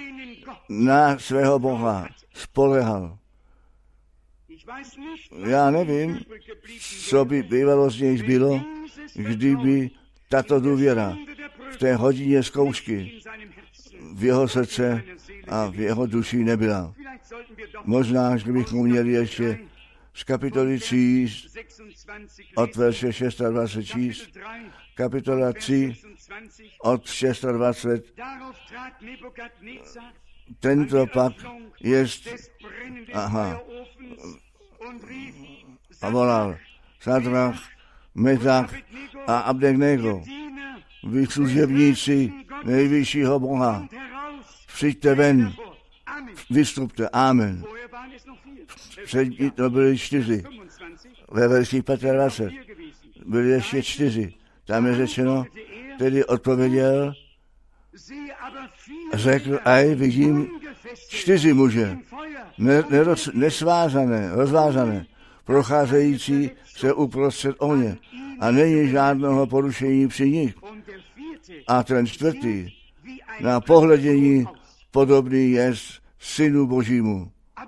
na svého Boha spolehal. Já nevím, co by bývalo z něj zbylo, kdyby tato důvěra v té hodině zkoušky v jeho srdce a v jeho duši nebyla. Možná, že bychom měli ještě z kapitoly číst od verše dvacet šest číst, kapitola tři od dvacet šest. Tento pak jest, aha, a volal Sadrach, Mesach a Abednego, vy služebníci nejvyššího Boha, přijďte ven, vystupte, amen. Předtím to byly čtyři, ve verši dvacet pět byly ještě čtyři. Tam je řečeno, tedy odpověděl, řekl, aj vidím čtyři muže, ne, neroz, nesvázané, rozvázané, procházející se uprostřed ohně a není žádného porušení při nich. A ten čtvrtý na pohledění podobný je synu Božímu.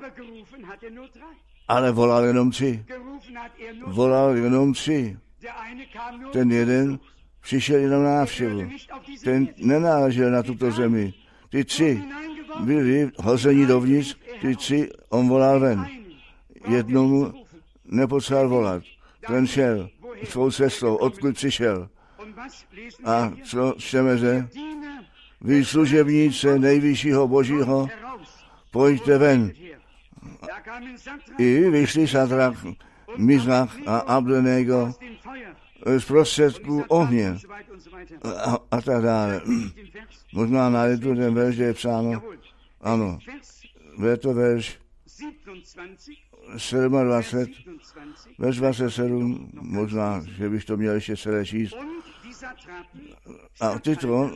Ale volal jenom tři. Volal jenom tři. Ten jeden přišel jenom na návštěvu. Ten nenáležel na tuto zemi. Ty tři byli hozeni dovnitř, ty tři on volal ven. Jednomu nepotřeboval volat. Ten šel svou cestou, odkud přišel. A co čteme zde? Vy služebníci nejvyššího Božího, pojďte ven. I vyšli Sadrach, Mesach a Abednego z prostředků ohně a, a tak dále. Možná najdu ten verš, kde je psáno, ano, je to verš dvacet sedm, verš dvacet sedm, možná, že bych to měl ještě celé číst. A tyto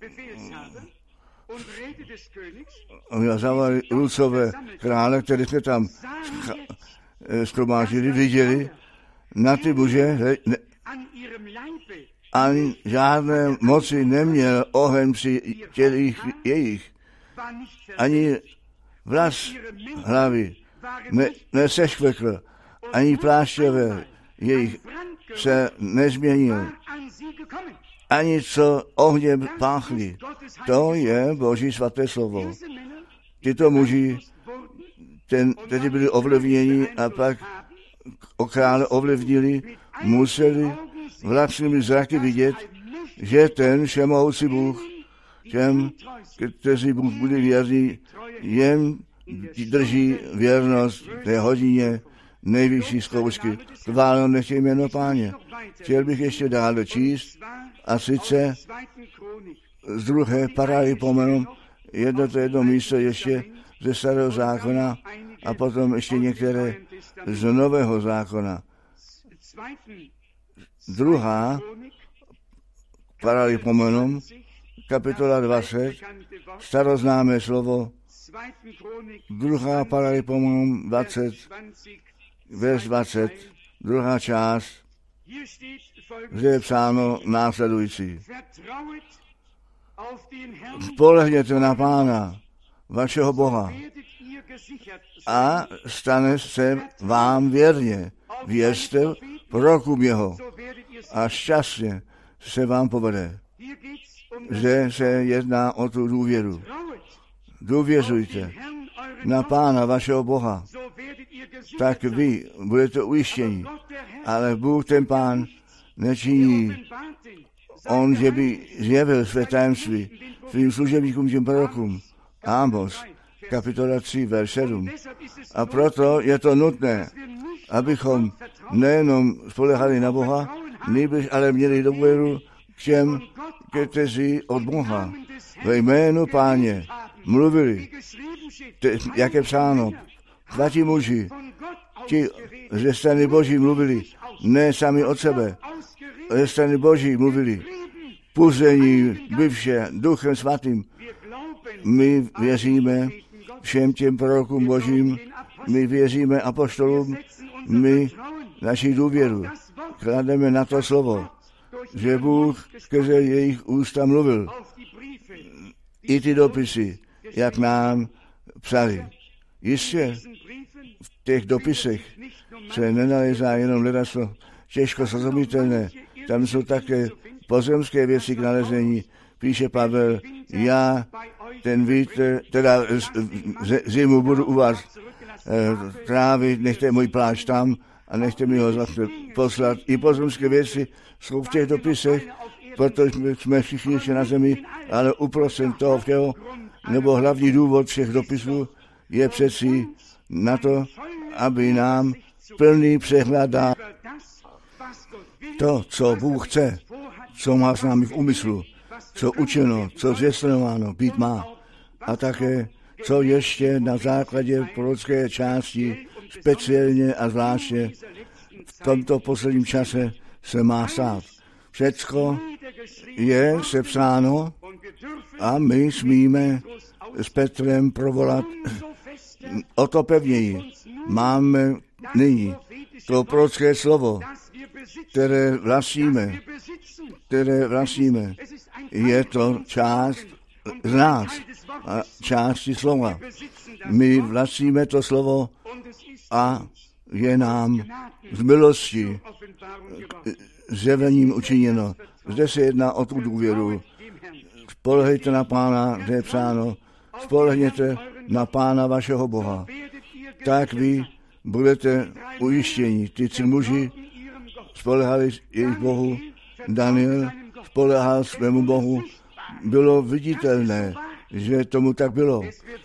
zavali Lucové krále, který jsme tam shromáždili, viděli, na ty muže ne, ani žádné moci neměl oheň při tělích jejich, ani vlas hlavy ne, neseškvekl, ani plášťové jejich se nezměnil, ani co ohněm páchli. To je Boží svaté slovo. Tyto muži, ten, kteří byli ovlivněni a pak o krále ovlivnili, museli vlastními zraky vidět, že ten všemohoucí Bůh, těm, kteří Bůh byli věrní, jen drží věrnost té hodině nejvyšší zkoušky. Chváleno nech je jméno Páně. Chtěl bych ještě dále číst, a sice z druhé Paralipomenu, jedno to jedno místo ještě ze starého zákona a potom ještě některé z nového zákona. Druhá Paralipomenum, kapitola dvacet, staroznámé slovo, druhá Paralipomenum dvacet, verš dvacet, druhá část, kde je psáno následující. Spolehněte na Pána, vašeho Boha, a stane se vám věrně. Věřte prorokům jeho a šťastně se vám povede. Že se jedná o tu důvěru. Důvěřujte na Pána, vašeho Boha, tak vy budete ujištěni. Ale Bůh, ten Pán, nečiní on, že by zjevil své tajemství svým služebníkům, těm prorokům. Amos, kapitola tři, verš sedm. A proto je to nutné, abychom nejenom spolehali na Boha, nýbrž ale měli důvěru k těm, kteří od Boha ve jménu Páně mluvili, te, jak je psáno, svatí muži, ti ze strany Boží mluvili, ne sami od sebe, ze strany Boží mluvili, puzení bivše Duchem Svatým. My věříme všem těm prorokům Božím, my věříme apoštolům, my naši důvěru klademe na to slovo, že Bůh skrze jejich ústa mluvil. I ty dopisy, jak nám psali. Jistě v těch dopisech se nenalézá jenom ledaso těžko srozumitelné. Tam jsou také pozemské věci k nalezení. Píše Pavel, já ten vítr, teda zimu budu u vás eh, trávit, nechte můj plášť tam a nechte mi ho zase poslat. I pozemské věci jsou v těch dopisech, protože jsme všichni ještě na zemi, ale uprostřed toho všeho, nebo hlavní důvod všech dopisů je přeci na to, aby nám plný přehled dal to, co Bůh chce, co má s námi v úmyslu, co učeno, co zvěstováno být má a také, co ještě na základě prorocké části speciálně a zvláště v tomto posledním čase se má stát. Všecko je sepsáno a my smíme s Petrem provolat o to pevněji. Máme nyní to prorocké slovo, které vlastníme, které vlastníme. Je to část z nás a části slova. My vlastníme to slovo a je nám z milosti zjevením učiněno. Zde se jedná o tu důvěru. Spolehejte na Pána, kde je psáno, spolehněte na Pána vašeho Boha. Tak vy budete ujištěni. Ty tři muži spolehali jejich Bohu, Daniel spolehal svému Bohu. Bylo viditelné, že tomu tak bylo.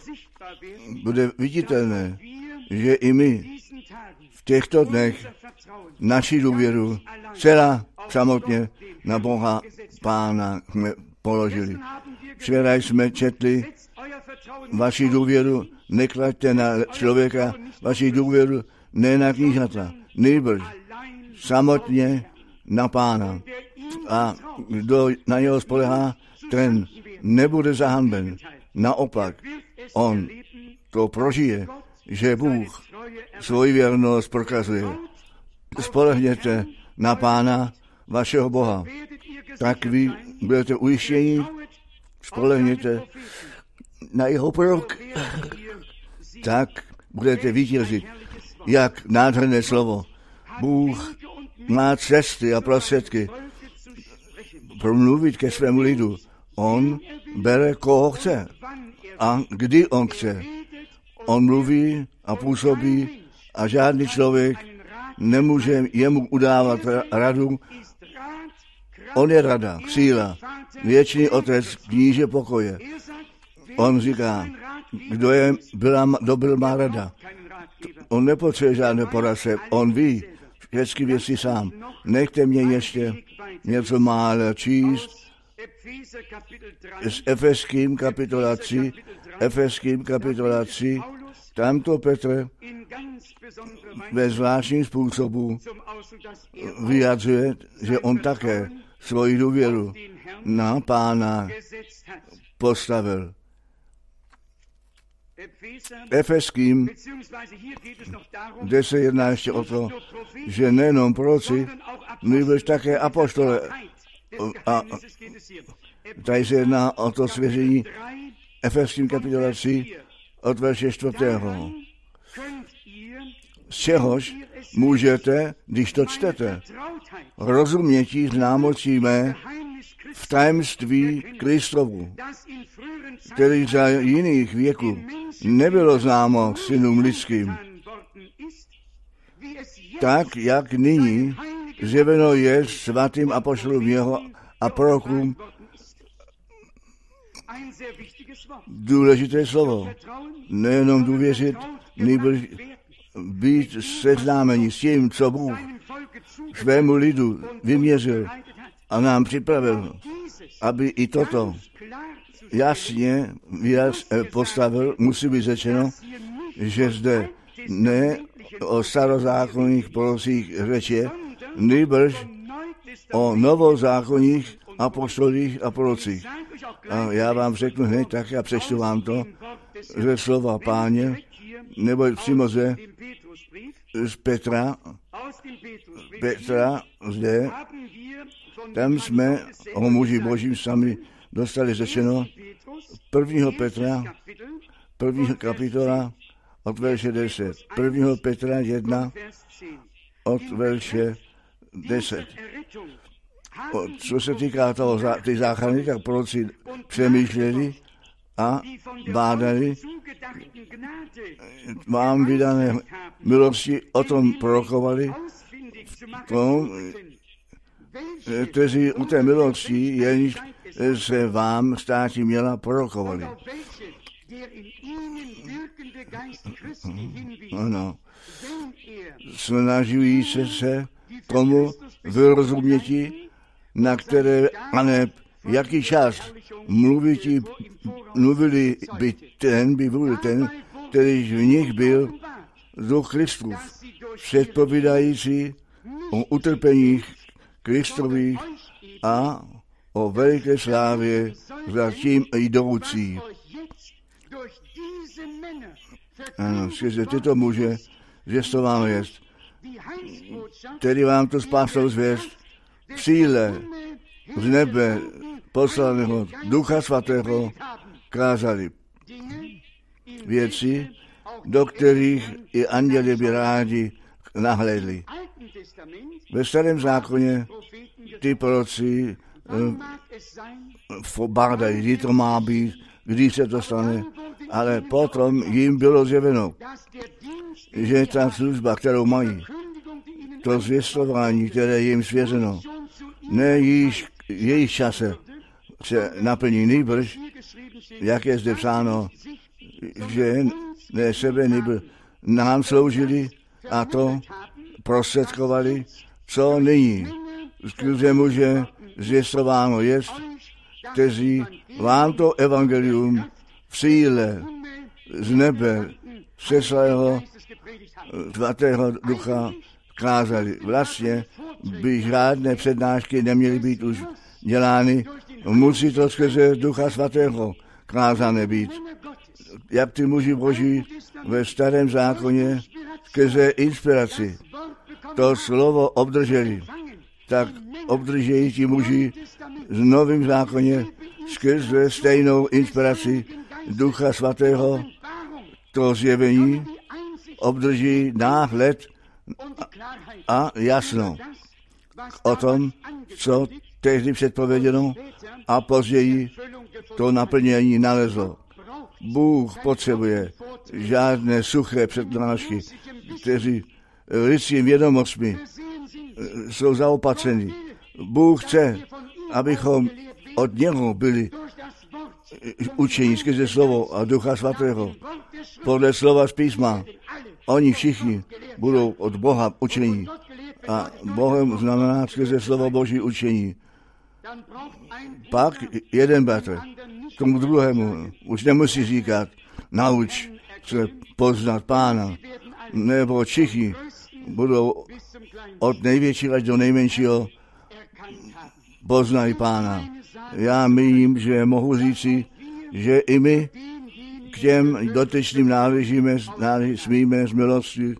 Bude viditelné, že i my v těchto dnech naši důvěru celá samotně na Boha Pána jsme položili. Včera jsme četli, vaši důvěru neklaďte na člověka, vaši důvěru ne na knížata, nejbrž samotně na Pána. A kdo na něho spolehá, ten nebude zahanben. Naopak, on to prožije, že Bůh svoji věrnost prokazuje. Spolehněte na Pána, vašeho Boha. Tak vy budete ujištěni, spolehněte na jeho prorok. Tak budete vítězit. Jak nádherné slovo. Bůh má cesty a prostředky promluvit ke svému lidu. On bere, koho chce a kdy on chce. On mluví a působí a žádný člověk nemůže jemu udávat radu. On je rada, síla, věčný otec, kníže pokoje. On říká, kdo je byla, kdo byl má rada. On nepotřebuje žádné poradce, on ví všechny věci sám. Nechte mě ještě něco málo číst s Efeským kapitola tři, Efeským kapitola tři, tamto Petr ve zvláštním způsobu vyjadřuje, že on také svoji důvěru na Pána postavil. Efeským, kde se jedná ještě o to, že nejenom proroci, nýbrž také apoštole. A tady se jedná o to svěření Efeským kapitola tři od verše čtvrtého. Z čehož můžete, když to čtete, rozumětí známosti mé v tajemství Kristovu, který za jiných věků nebylo známo synům lidským, tak jak nyní zjeveno je svatým apoštolům jeho a prorokům. Důležité slovo. Nejenom důvěřit, nýbrž být seznámeni s tím, co Bůh svému lidu vyměřil a nám připravil, aby i toto jasně postavil, musí být řečeno, že zde ne o starozákonních prorocích řeč je, nýbrž o novozákonních apoštolích a prorocích. A já vám řeknu hned tak, a přečtu vám to, ze slova Páně, nebo přímo ze z Petra, Petra zde, tam jsme o muži božím sami dostali řečeno prvního Petra, prvního kapitola od verše deset. prvního Petra jedna od verše deset. O, co se týká toho, ty záchrany, tak proroci přemýšleli a bádali, vám vydané milosti o tom prorokovali, tom, kteří u té milosti, jenž se vám státi měla, prorokovali. Ano. Snažují se se tomu vyrozuměti, na které, a ne jaký čas mluviti, mluvili by ten, by byl ten, který v nich byl Duch Kristův, předpovídající o utrpeních Kristových a o veliké slávě za tím jdoucí. Ano, skrze tyto muže zvěstováno jest, který vám to spásou zvěst v síle z nebe poslaného Ducha Svatého kázali věci, do kterých i anděli by rádi nahlédli. Ve Starém zákoně ty proroci eh, bádají, kdy to má být, kdy se to stane, ale potom jim bylo zjeveno, že ta služba, kterou mají, to zvěstování, které je jim svěřeno, ne již jejich čase se naplní, nýbrž, jak je zde psáno, že ne sebe, nýbrž nám sloužili a to prostředkovali, co nyní skrze muže zvěstováno jest, kteří vám to evangelium v síle z nebe seslého svatého ducha kázali. Vlastně by žádné přednášky neměly být už dělány, musí to skrze ducha svatého kázané být. Jak ty muži boží ve starém zákoně skrze inspiraci to slovo obdrželi, tak obdržejí ti muži v novém zákoně skrze stejnou inspiraci ducha svatého to zjevení obdrží náhled a jasno o tom, co tehdy předpověděno a později to naplnění nalezlo. Bůh potřebuje žádné suché přednášky, kteří lidským vědomostmi jsou zaopatřeni. Bůh chce, abychom od něho byli učení skrze slovo a ducha svatého. Podle slova z písma. Oni všichni budou od Boha učení. A Bohem znamená skrze slovo Boží učení. Pak jeden bratr tomu druhému už nemusí říkat, nauč se poznat Pána, nebo všichni budou od největšího až do nejmenšího poznají Pána. Já myslím, že mohu říci, že i my k těm dotyčným náležíme, smíme z milosti,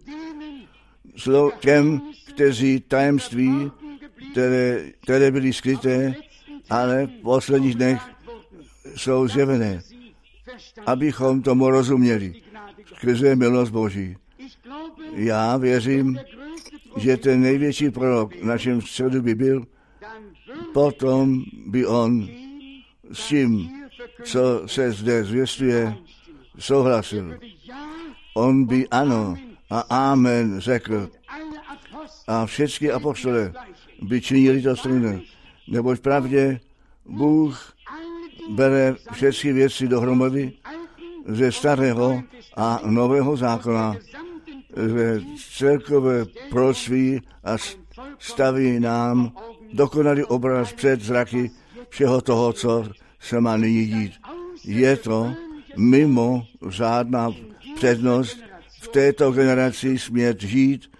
těm, kteří tajemství, které, které byly skryté, ale v posledních dnech jsou zjevené, abychom tomu rozuměli skrze milost Boží. Já věřím, že ten největší prorok v našem středu by byl, potom by on s tím, co se zde zvěstuje, souhlasil. On by ano a amen řekl. A všechny apostole by činili to stejné. Neboť pravdě Bůh bere všechny věci dohromady ze starého a nového zákona, ze celkové proroctví a staví nám dokonalý obraz před zraky všeho toho, co se má nyní dít. Je to mimo řádná přednost v této generaci smět žít,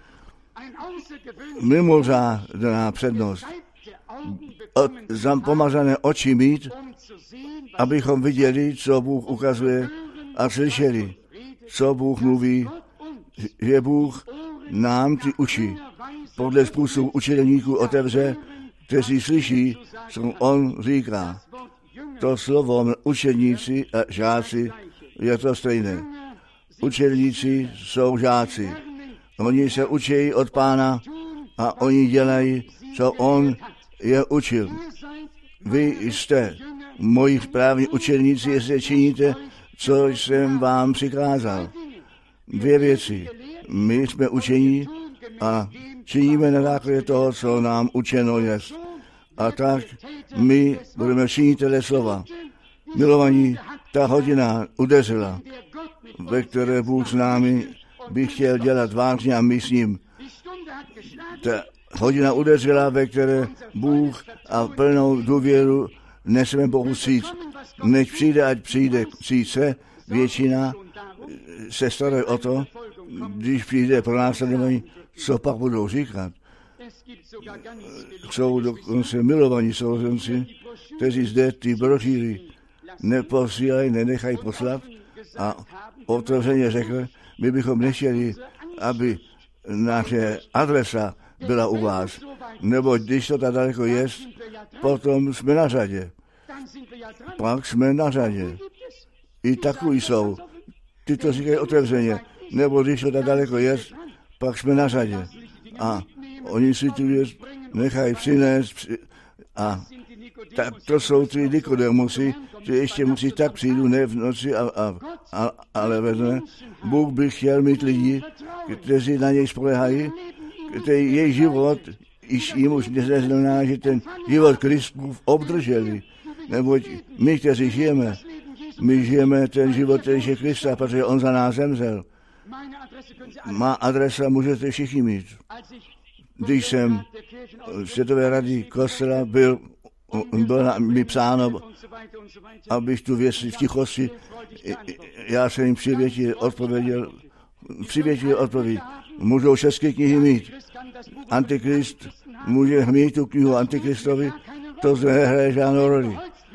mimo řádná přednost od pomazané oči mít, abychom viděli, co Bůh ukazuje a slyšeli, co Bůh mluví, že Bůh nám ty uši podle způsobu učedníků otevře, kteří slyší, co on říká. To slovo učedníci a žáci je to stejné. Učedníci jsou žáci. Oni se učí od Pána a oni dělají, co on je učil. Vy jste moji správní učedníci, jestli činíte, co jsem vám přikázal. Dvě věci. My jsme učení a činíme na základě toho, co nám učeno je. A tak my budeme činitele slova. Milovaní, ta hodina udeřila, ve které Bůh s námi by chtěl dělat vážně a my s ním. Ta hodina udeřila, ve které Bůh a plnou důvěru neseme Bohu říct. Než přijde, ať přijde příce, většina se starají o to, když přijde pro následování, co pak budou říkat. Jsou dokonce milovaní sourozenci, kteří zde ty brožíry neposílají, nenechají poslat a otevřeně řekl, my bychom nechtěli, aby naše adresa byla u vás, nebo když to tak daleko je, potom jsme na řadě. Pak jsme na řadě. I takový jsou. Ty to říkají otevřeně. Nebo když to tak daleko je, pak jsme na řadě. A oni si tu věc nechají přinést a tak to jsou ty Nikodemusy, že ještě musí tak přijdu, ne v noci, a, a, a, ale ve dne. Bůh by chtěl mít lidi, kteří na něj spolehají, který její život, již jim už neznamená, že ten život Kristův obdrželi. Neboť my, kteří žijeme, my žijeme ten život Ježíše Krista, protože on za nás zemřel. Má adresa můžete všichni mít. když jsem Světové rady kostela byl, bylo mi psáno, abych tu věc v tichosti, já jsem jim při větě odpověděl, při větě odpověď. Můžou české knihy mít. Antikrist může mít tu knihu Antikristovi, to zde nehraje žádnou roli.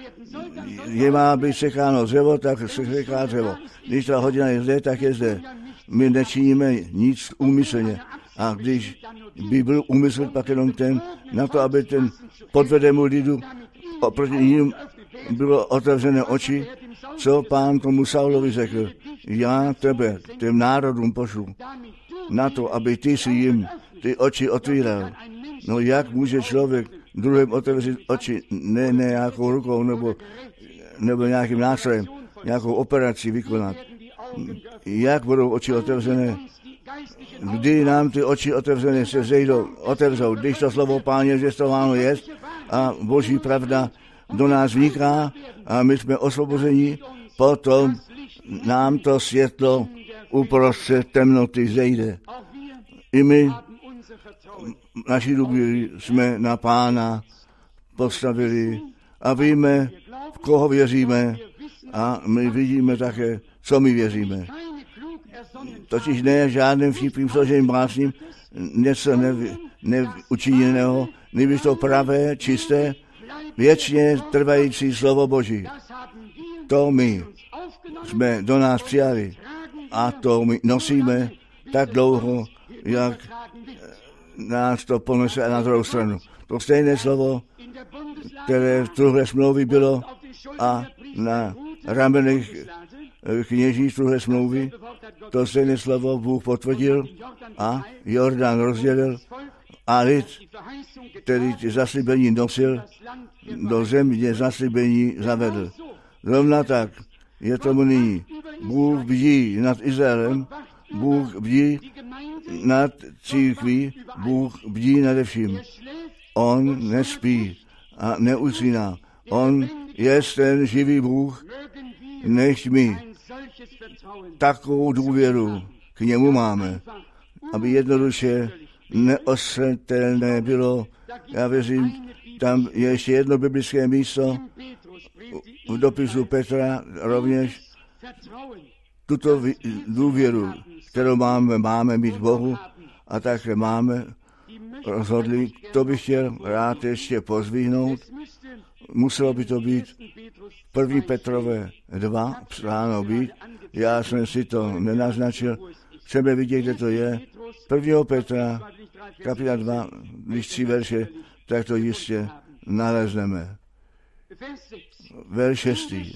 Je má být sekáno dřevo, tak se seká dřevo. Když ta hodina je zde, tak je zde. My nečiníme nic úmyslně. A když by byl úmysl pak jenom ten, na to, aby ten podvedému lidu oproti ním bylo otevřené oči, co pán tomu Saulovi řekl. Já tebe, těm národům pošlu, na to, aby ty si jim ty oči otvíral. No jak může člověk druhým otevřít oči, ne nějakou rukou nebo, nebo nějakým nástrojem, nějakou operaci vykonat. Jak budou oči otevřené? Kdy nám ty oči otevřené se zejdou, otevřou, když to slovo Páně zvěstováno je a Boží pravda do nás vniká a my jsme osvobozeni, potom nám to světlo uprostřed temnoty zejde. I my naši důvěry jsme na Pána postavili a víme, v koho věříme a my vidíme také, co my věříme. Totiž ne žádným vtipným složeným básním, něco nevy, neučiněného, nejvíc to pravé, čisté, věčně trvající slovo Boží. To my jsme do nás přijali a to my nosíme tak dlouho, jak nás to ponese na druhou stranu. To stejné slovo, které v druhé smlouvy bylo a na ramenech kněží z druhé smlouvy, to stejné slovo Bůh potvrdil a Jordán rozdělil a lid, který zaslíbení nosil, do země zaslíbení zavedl. Zrovna tak je tomu nyní. Bůh bdí nad Izraelem, Bůh bdí nad církví, Bůh bdí nade vším. On nespí a neusíná. On je ten živý Bůh, než my takovou důvěru k němu máme, aby jednoduše neosvětelné bylo. Já věřím, tam je ještě jedno biblické místo v dopisu Petra rovněž. Tuto důvěru, kterou máme, máme mít Bohu a také máme rozhodli, to bych chtěl rád ještě pozvihnout. Muselo by to být první Petrové dva psáno být. Já jsem si to nenaznačil. Chceme vidět, kde to je. Prvního Petra, kapitola dva, když tři verše, tak to jistě nalezneme. Verš šestý.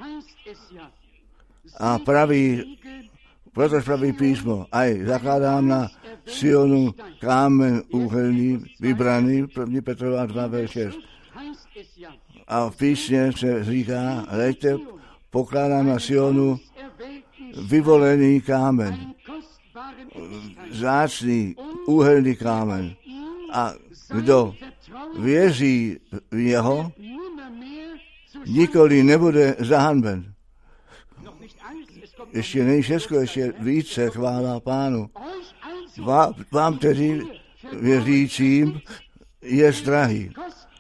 A praví, protože praví písmo, aj zakládám na Sionu kámen úhelný, vybraný, první Petrova dva, verš šest. A v písně se říká, lejte, pokládám na Sionu vyvolený kámen, vzácný úhelný kámen. A kdo věří v něho, nikoli nebude zahanben. Ještě není všechno, ještě více, chvála Pánu. Vám, vám tedy věřícím je drahý.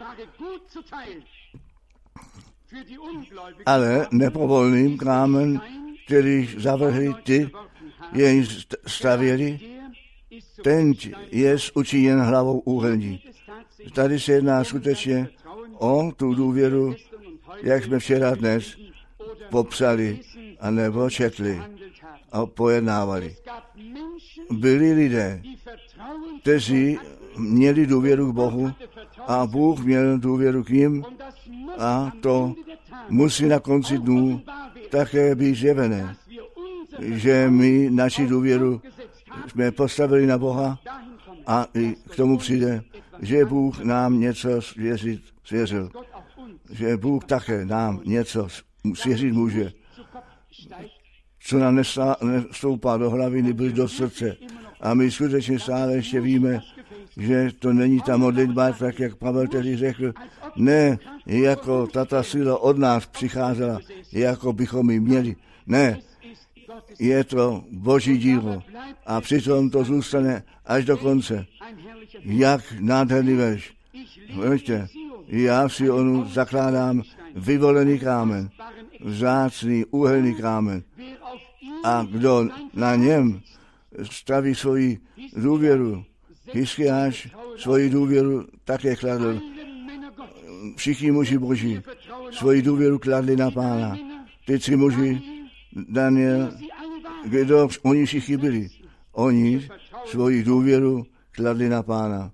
Ale nepovolným kámen, který zavrhli ty, jej stavěli, ten je učiněn hlavou úhelní. Tady se jedná skutečně o tu důvěru, jak jsme včera dnes popsali, anebo četli a pojednávali. Byli lidé, kteří měli důvěru k Bohu a Bůh měl důvěru k nim a to musí na konci dnů také být zjevené, že my naši důvěru jsme postavili na Boha a i k tomu přijde, že Bůh nám něco svěřit, svěřil. Že Bůh také nám něco svěřit může. Co nám nestoupá do hlavy, nebo do srdce. A my skutečně stále ještě víme, že to není ta modlitba, tak jak Pavel tedy řekl, ne, jako tato síla od nás přicházela, jako bychom ji měli. Ne, Je to Boží dílo a přitom to zůstane až do konce. Jak nádherný verš. Víte, já v Sionu zakládám vyvolený kámen, vzácný úhelný kámen. A kdo na něm staví svoji důvěru, Hiskiáš svoji důvěru také kladl. Všichni muži Boží svoji důvěru kladli na Pána. Ty tři muži, Daniel, kdo oni všichni byli? Oni svoji důvěru kladli na Pána.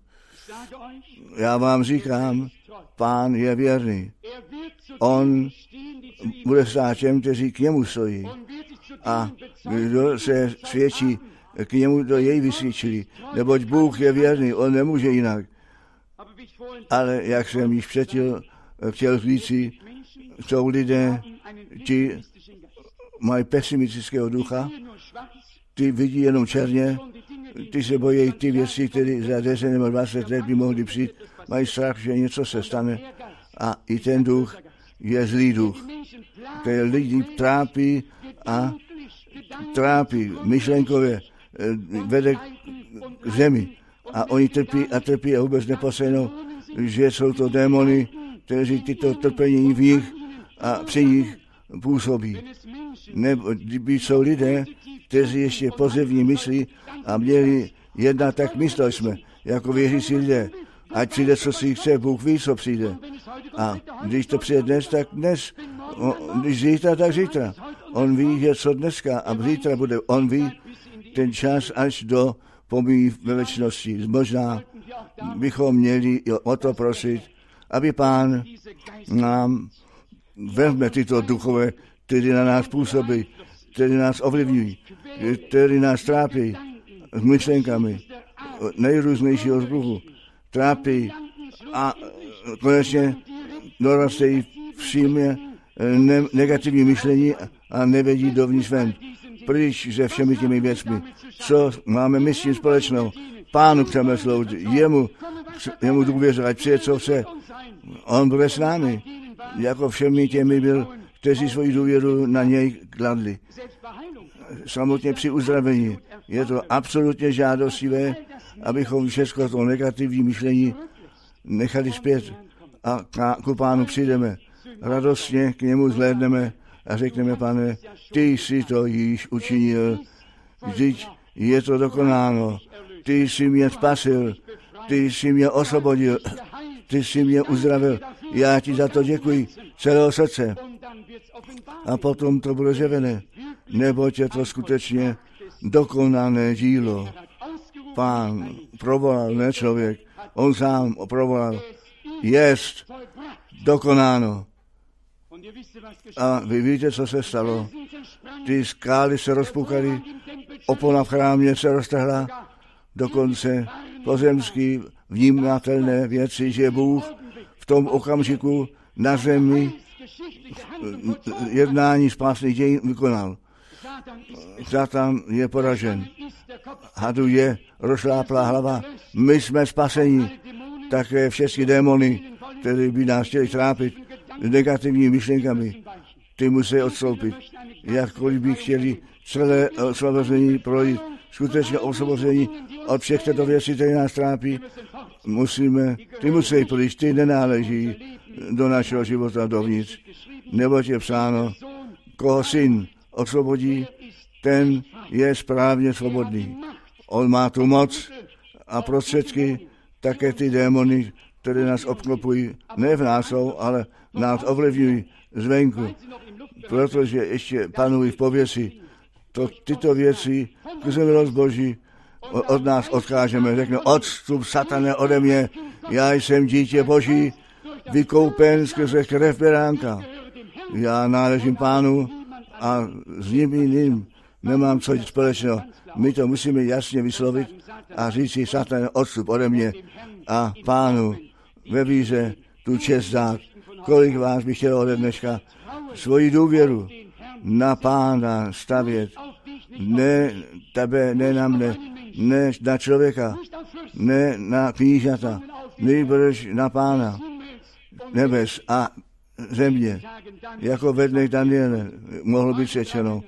Já vám říkám, Pán je věrný. On bude stát těm, kteří k němu stojí. A kdo se svědčí k němu, do jej vysvědčili. Neboť Bůh je věrný, on nemůže jinak. Ale jak jsem již předtím chtěl říci, jsou lidé, ti mají pesimistického ducha, ty vidí jenom černě, ty se bojí ty věci, které za deset nebo dvacet let by mohly přijít, mají strach, že něco se stane. A i ten duch je zlý duch, který lidi trápí a trápí myšlenkově, vede k zemi. A oni trpí a trpí a vůbec neposenou, že jsou to démony, kteří tyto trpení v nich a při nich působí. Nebo kdyby jsou lidé, kteří ještě pozevní myslí a měli jednat, tak my jsme, jako věřící lidé. Ať přijde, co si chce, Bůh ví, co přijde. A když to přijde dnes, tak dnes. O, když zítra, tak zítra. On ví, že co dneska a zítra bude. On ví ten čas až do pomíjí ve věčnosti. Možná bychom měli o to prosit, aby Pán nám vezme tyto duchové, které na nás působí, které nás ovlivňují, které nás trápí s myšlenkami nejrůznějšího druhu. Trápí a konečně dorastejí v símě ne, negativní myšlení a nevedí dovnitř ven. Pryč se všemi těmi věcmi. Co máme my s tím společnou? Pánu chceme sloužit, jemu, jemu důvěřovat, přijde, co chce. On bude s námi, jako všemi těmi byl, kteří svoji důvěru na něj kladli. Samotně při uzdravení je to absolutně žádostivé, abychom všechno to negativní myšlení nechali zpět a ku Pánu přijdeme. Radostně k němu zhlédneme a řekneme, Pane, ty jsi to již učinil, vždyť je to dokonáno, ty jsi mě spasil, ty jsi mě osvobodil, ty jsi mě uzdravil, já ti za to děkuji celého srdce. A potom to bude zjevené, neboť je to skutečně dokonané dílo. Pán provolal, ne člověk, on sám provolal, jest dokonáno. A vy víte, co se stalo. Ty skály se rozpukaly, opona v chrámě se roztrhla, dokonce pozemský vnímatelné věci, že Bůh v tom okamžiku na zemi jednání spásných dějin vykonal. Satan je poražen. Hadu je rozšláplá hlava. My jsme spaseni. Také všechny démony, které by nás chtěli trápit negativními myšlenkami, ty musí odstoupit. Jakkoliv by chtěli celé osvobození projít, skutečně osvobození od všech těchto věcí, které nás trápí, musíme, ty musí projít, ty nenáleží do našeho života dovnitř. Neboť je psáno, koho syn osvobodí, ten je správně svobodný. On má tu moc a prostředky, také ty démony, které nás obklopují, ne v nás jsou, ale nás ovlivňují zvenku, protože ještě panují v pověsi. To, tyto věci, skrze milost Boží, od nás odkážeme. Řekne, odstup, satane, ode mě, já jsem dítě Boží, vykoupen skrze krev beránka. Já náležím Pánu a s ním jiným nemám co nic společného. My to musíme jasně vyslovit a říct si, satane, odstup ode mě a Pánu ve víře tu čest dát. Kolik vás by chtělo ode dneška svoji důvěru na Pána stavět. Ne tebe, ne na mne, ne na člověka, ne na knížata, nejbrž na Pána nebes a země. Jako ve dnech Daniele mohlo být řečeno,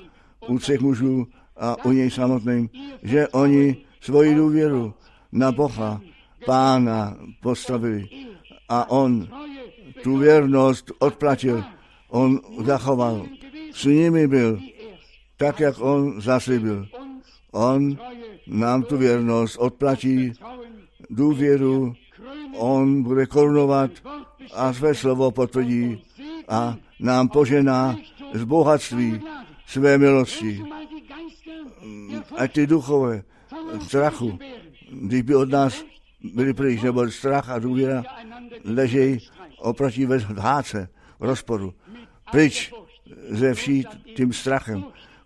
u třech mužů a u něj samotným, že oni svoji důvěru na Boha, Pána postavili a on tu věrnost odplatil, on zachoval, s nimi byl, tak, jak on zaslíbil. On nám tu věrnost odplatí, důvěru, on bude korunovat a své slovo potvrdí a nám požená z bohatství své milosti. Ať ty duchové strachu, když by od nás byli pryč, nebo strach a důvěra ležejí oproti ve hádce, v rozporu, pryč ze vším tím strachem.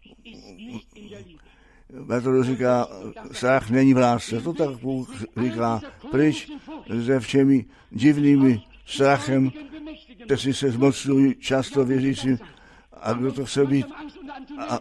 Petr říká, strach není v lásce. To tak Bůh říká, pryč se všemi divnými strachem, kteří se zmocňují často věřícím, a kdo to chce být. A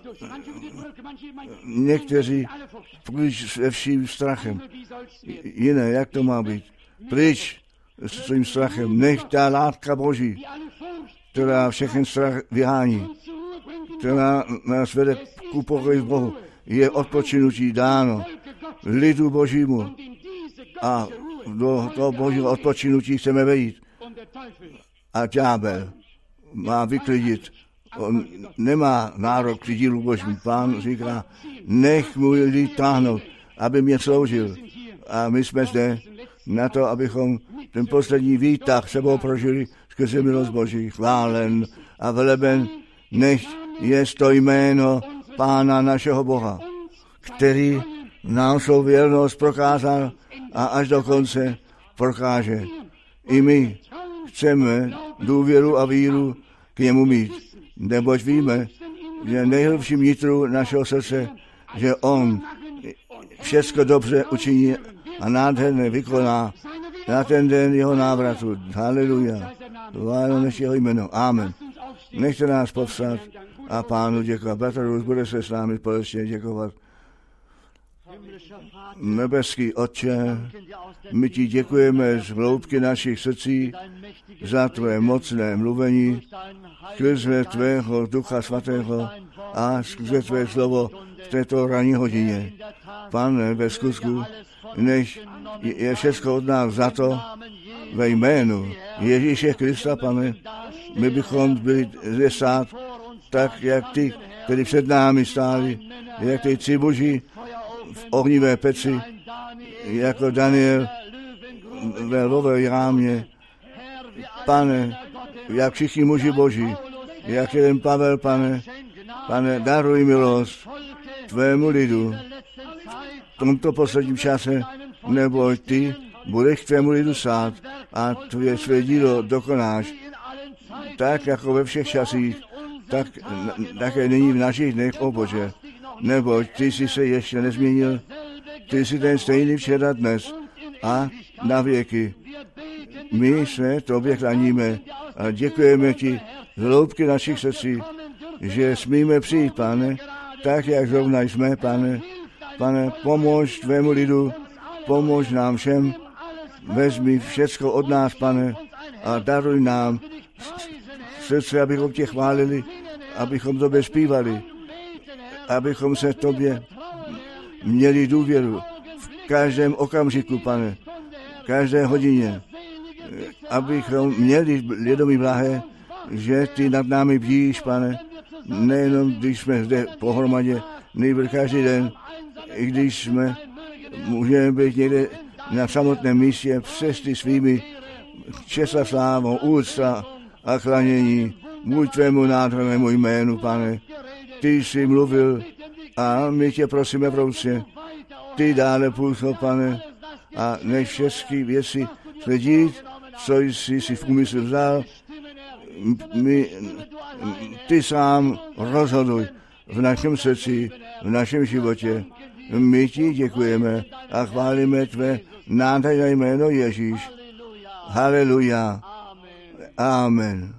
někteří pryč se vším strachem. Jiné, jak to má být? Pryč s tím strachem. Nech ta látka Boží, která všechny strach vyhání, která nás vede ku pokoji v Bohu, je odpočinutí dáno lidu Božímu a do toho Božího odpočinutí chceme vejít. A ďábel má vyklidit. On nemá nárok k dílu Božím. Pán říká, nech můj lid táhnout, aby mě sloužil. A my jsme zde na to, abychom ten poslední výtah sebou prožili skrze milost Boží. Chválen a veleben, nech je to jméno Pána našeho Boha, který nám svou věrnost prokázal a až do konce prokáže. I my chceme důvěru a víru k němu mít, neboť víme, že nejhlubším nitru našeho srdce, že on všechno dobře učiní a nádherně vykoná na ten den jeho návratu. Haleluja. Chvála než jeho jméno. Amen. Nechte nás povstat a Pánu děkovat. Bratr už bude se s námi společně děkovat. Nebeský Otče, my ti děkujeme z hloubky našich srdcí za tvé mocné mluvení, skrze tvého Ducha Svatého a skrze tvé slovo v této ranní hodině. Pane, ve skutku, než je všechno od nás za to, ve jménu Ježíše Krista, Pane, my bychom byli zesát tak, jak ty, kteří před námi stáli, jak ty tři muži v ohnivé peci, jako Daniel ve lvové jámě. Pane, jak všichni muži Boží, jak jeden Pavel, Pane, Pane, daruj milost tvému lidu v tomto posledním čase, neboť ty budeš tvému lidu sát a tvoje své dílo dokonáš, tak jako ve všech časích, tak také nyní v našich dnech, o Bože, neboť ty jsi se ještě nezměnil, ty jsi ten stejný včera, dnes a na věky. My se tobě klaníme a děkujeme ti z hloubky našich srdcí, že smíme přijít, Pane, tak, jak zrovna jsme, Pane. Pane, pomož tvému lidu, pomož nám všem, vezmi všecko od nás, Pane, a daruj nám srdce, abychom tě chválili, abychom tobě zpívali, abychom se tobě měli důvěru v každém okamžiku, Pane, v každé hodině, abychom měli vědomí blahé, že ty nad námi bdíš, Pane, nejenom když jsme zde pohromadě, nejbrž každý den, i když jsme, můžeme být někde na samotném místě přes ty svými čest a slávou, úcta a klanění, buď tvému nádhernému jménu, Pane. Ty jsi mluvil a my tě prosíme, brouce, ty dále působ, Pane, a nech všechny věci sledit, co jsi si v úmyslu vzal, my, ty sám rozhoduj v našem srdci, v našem životě. My ti děkujeme a chválíme tvé nádherné jméno Ježíš. Haleluja. Amen.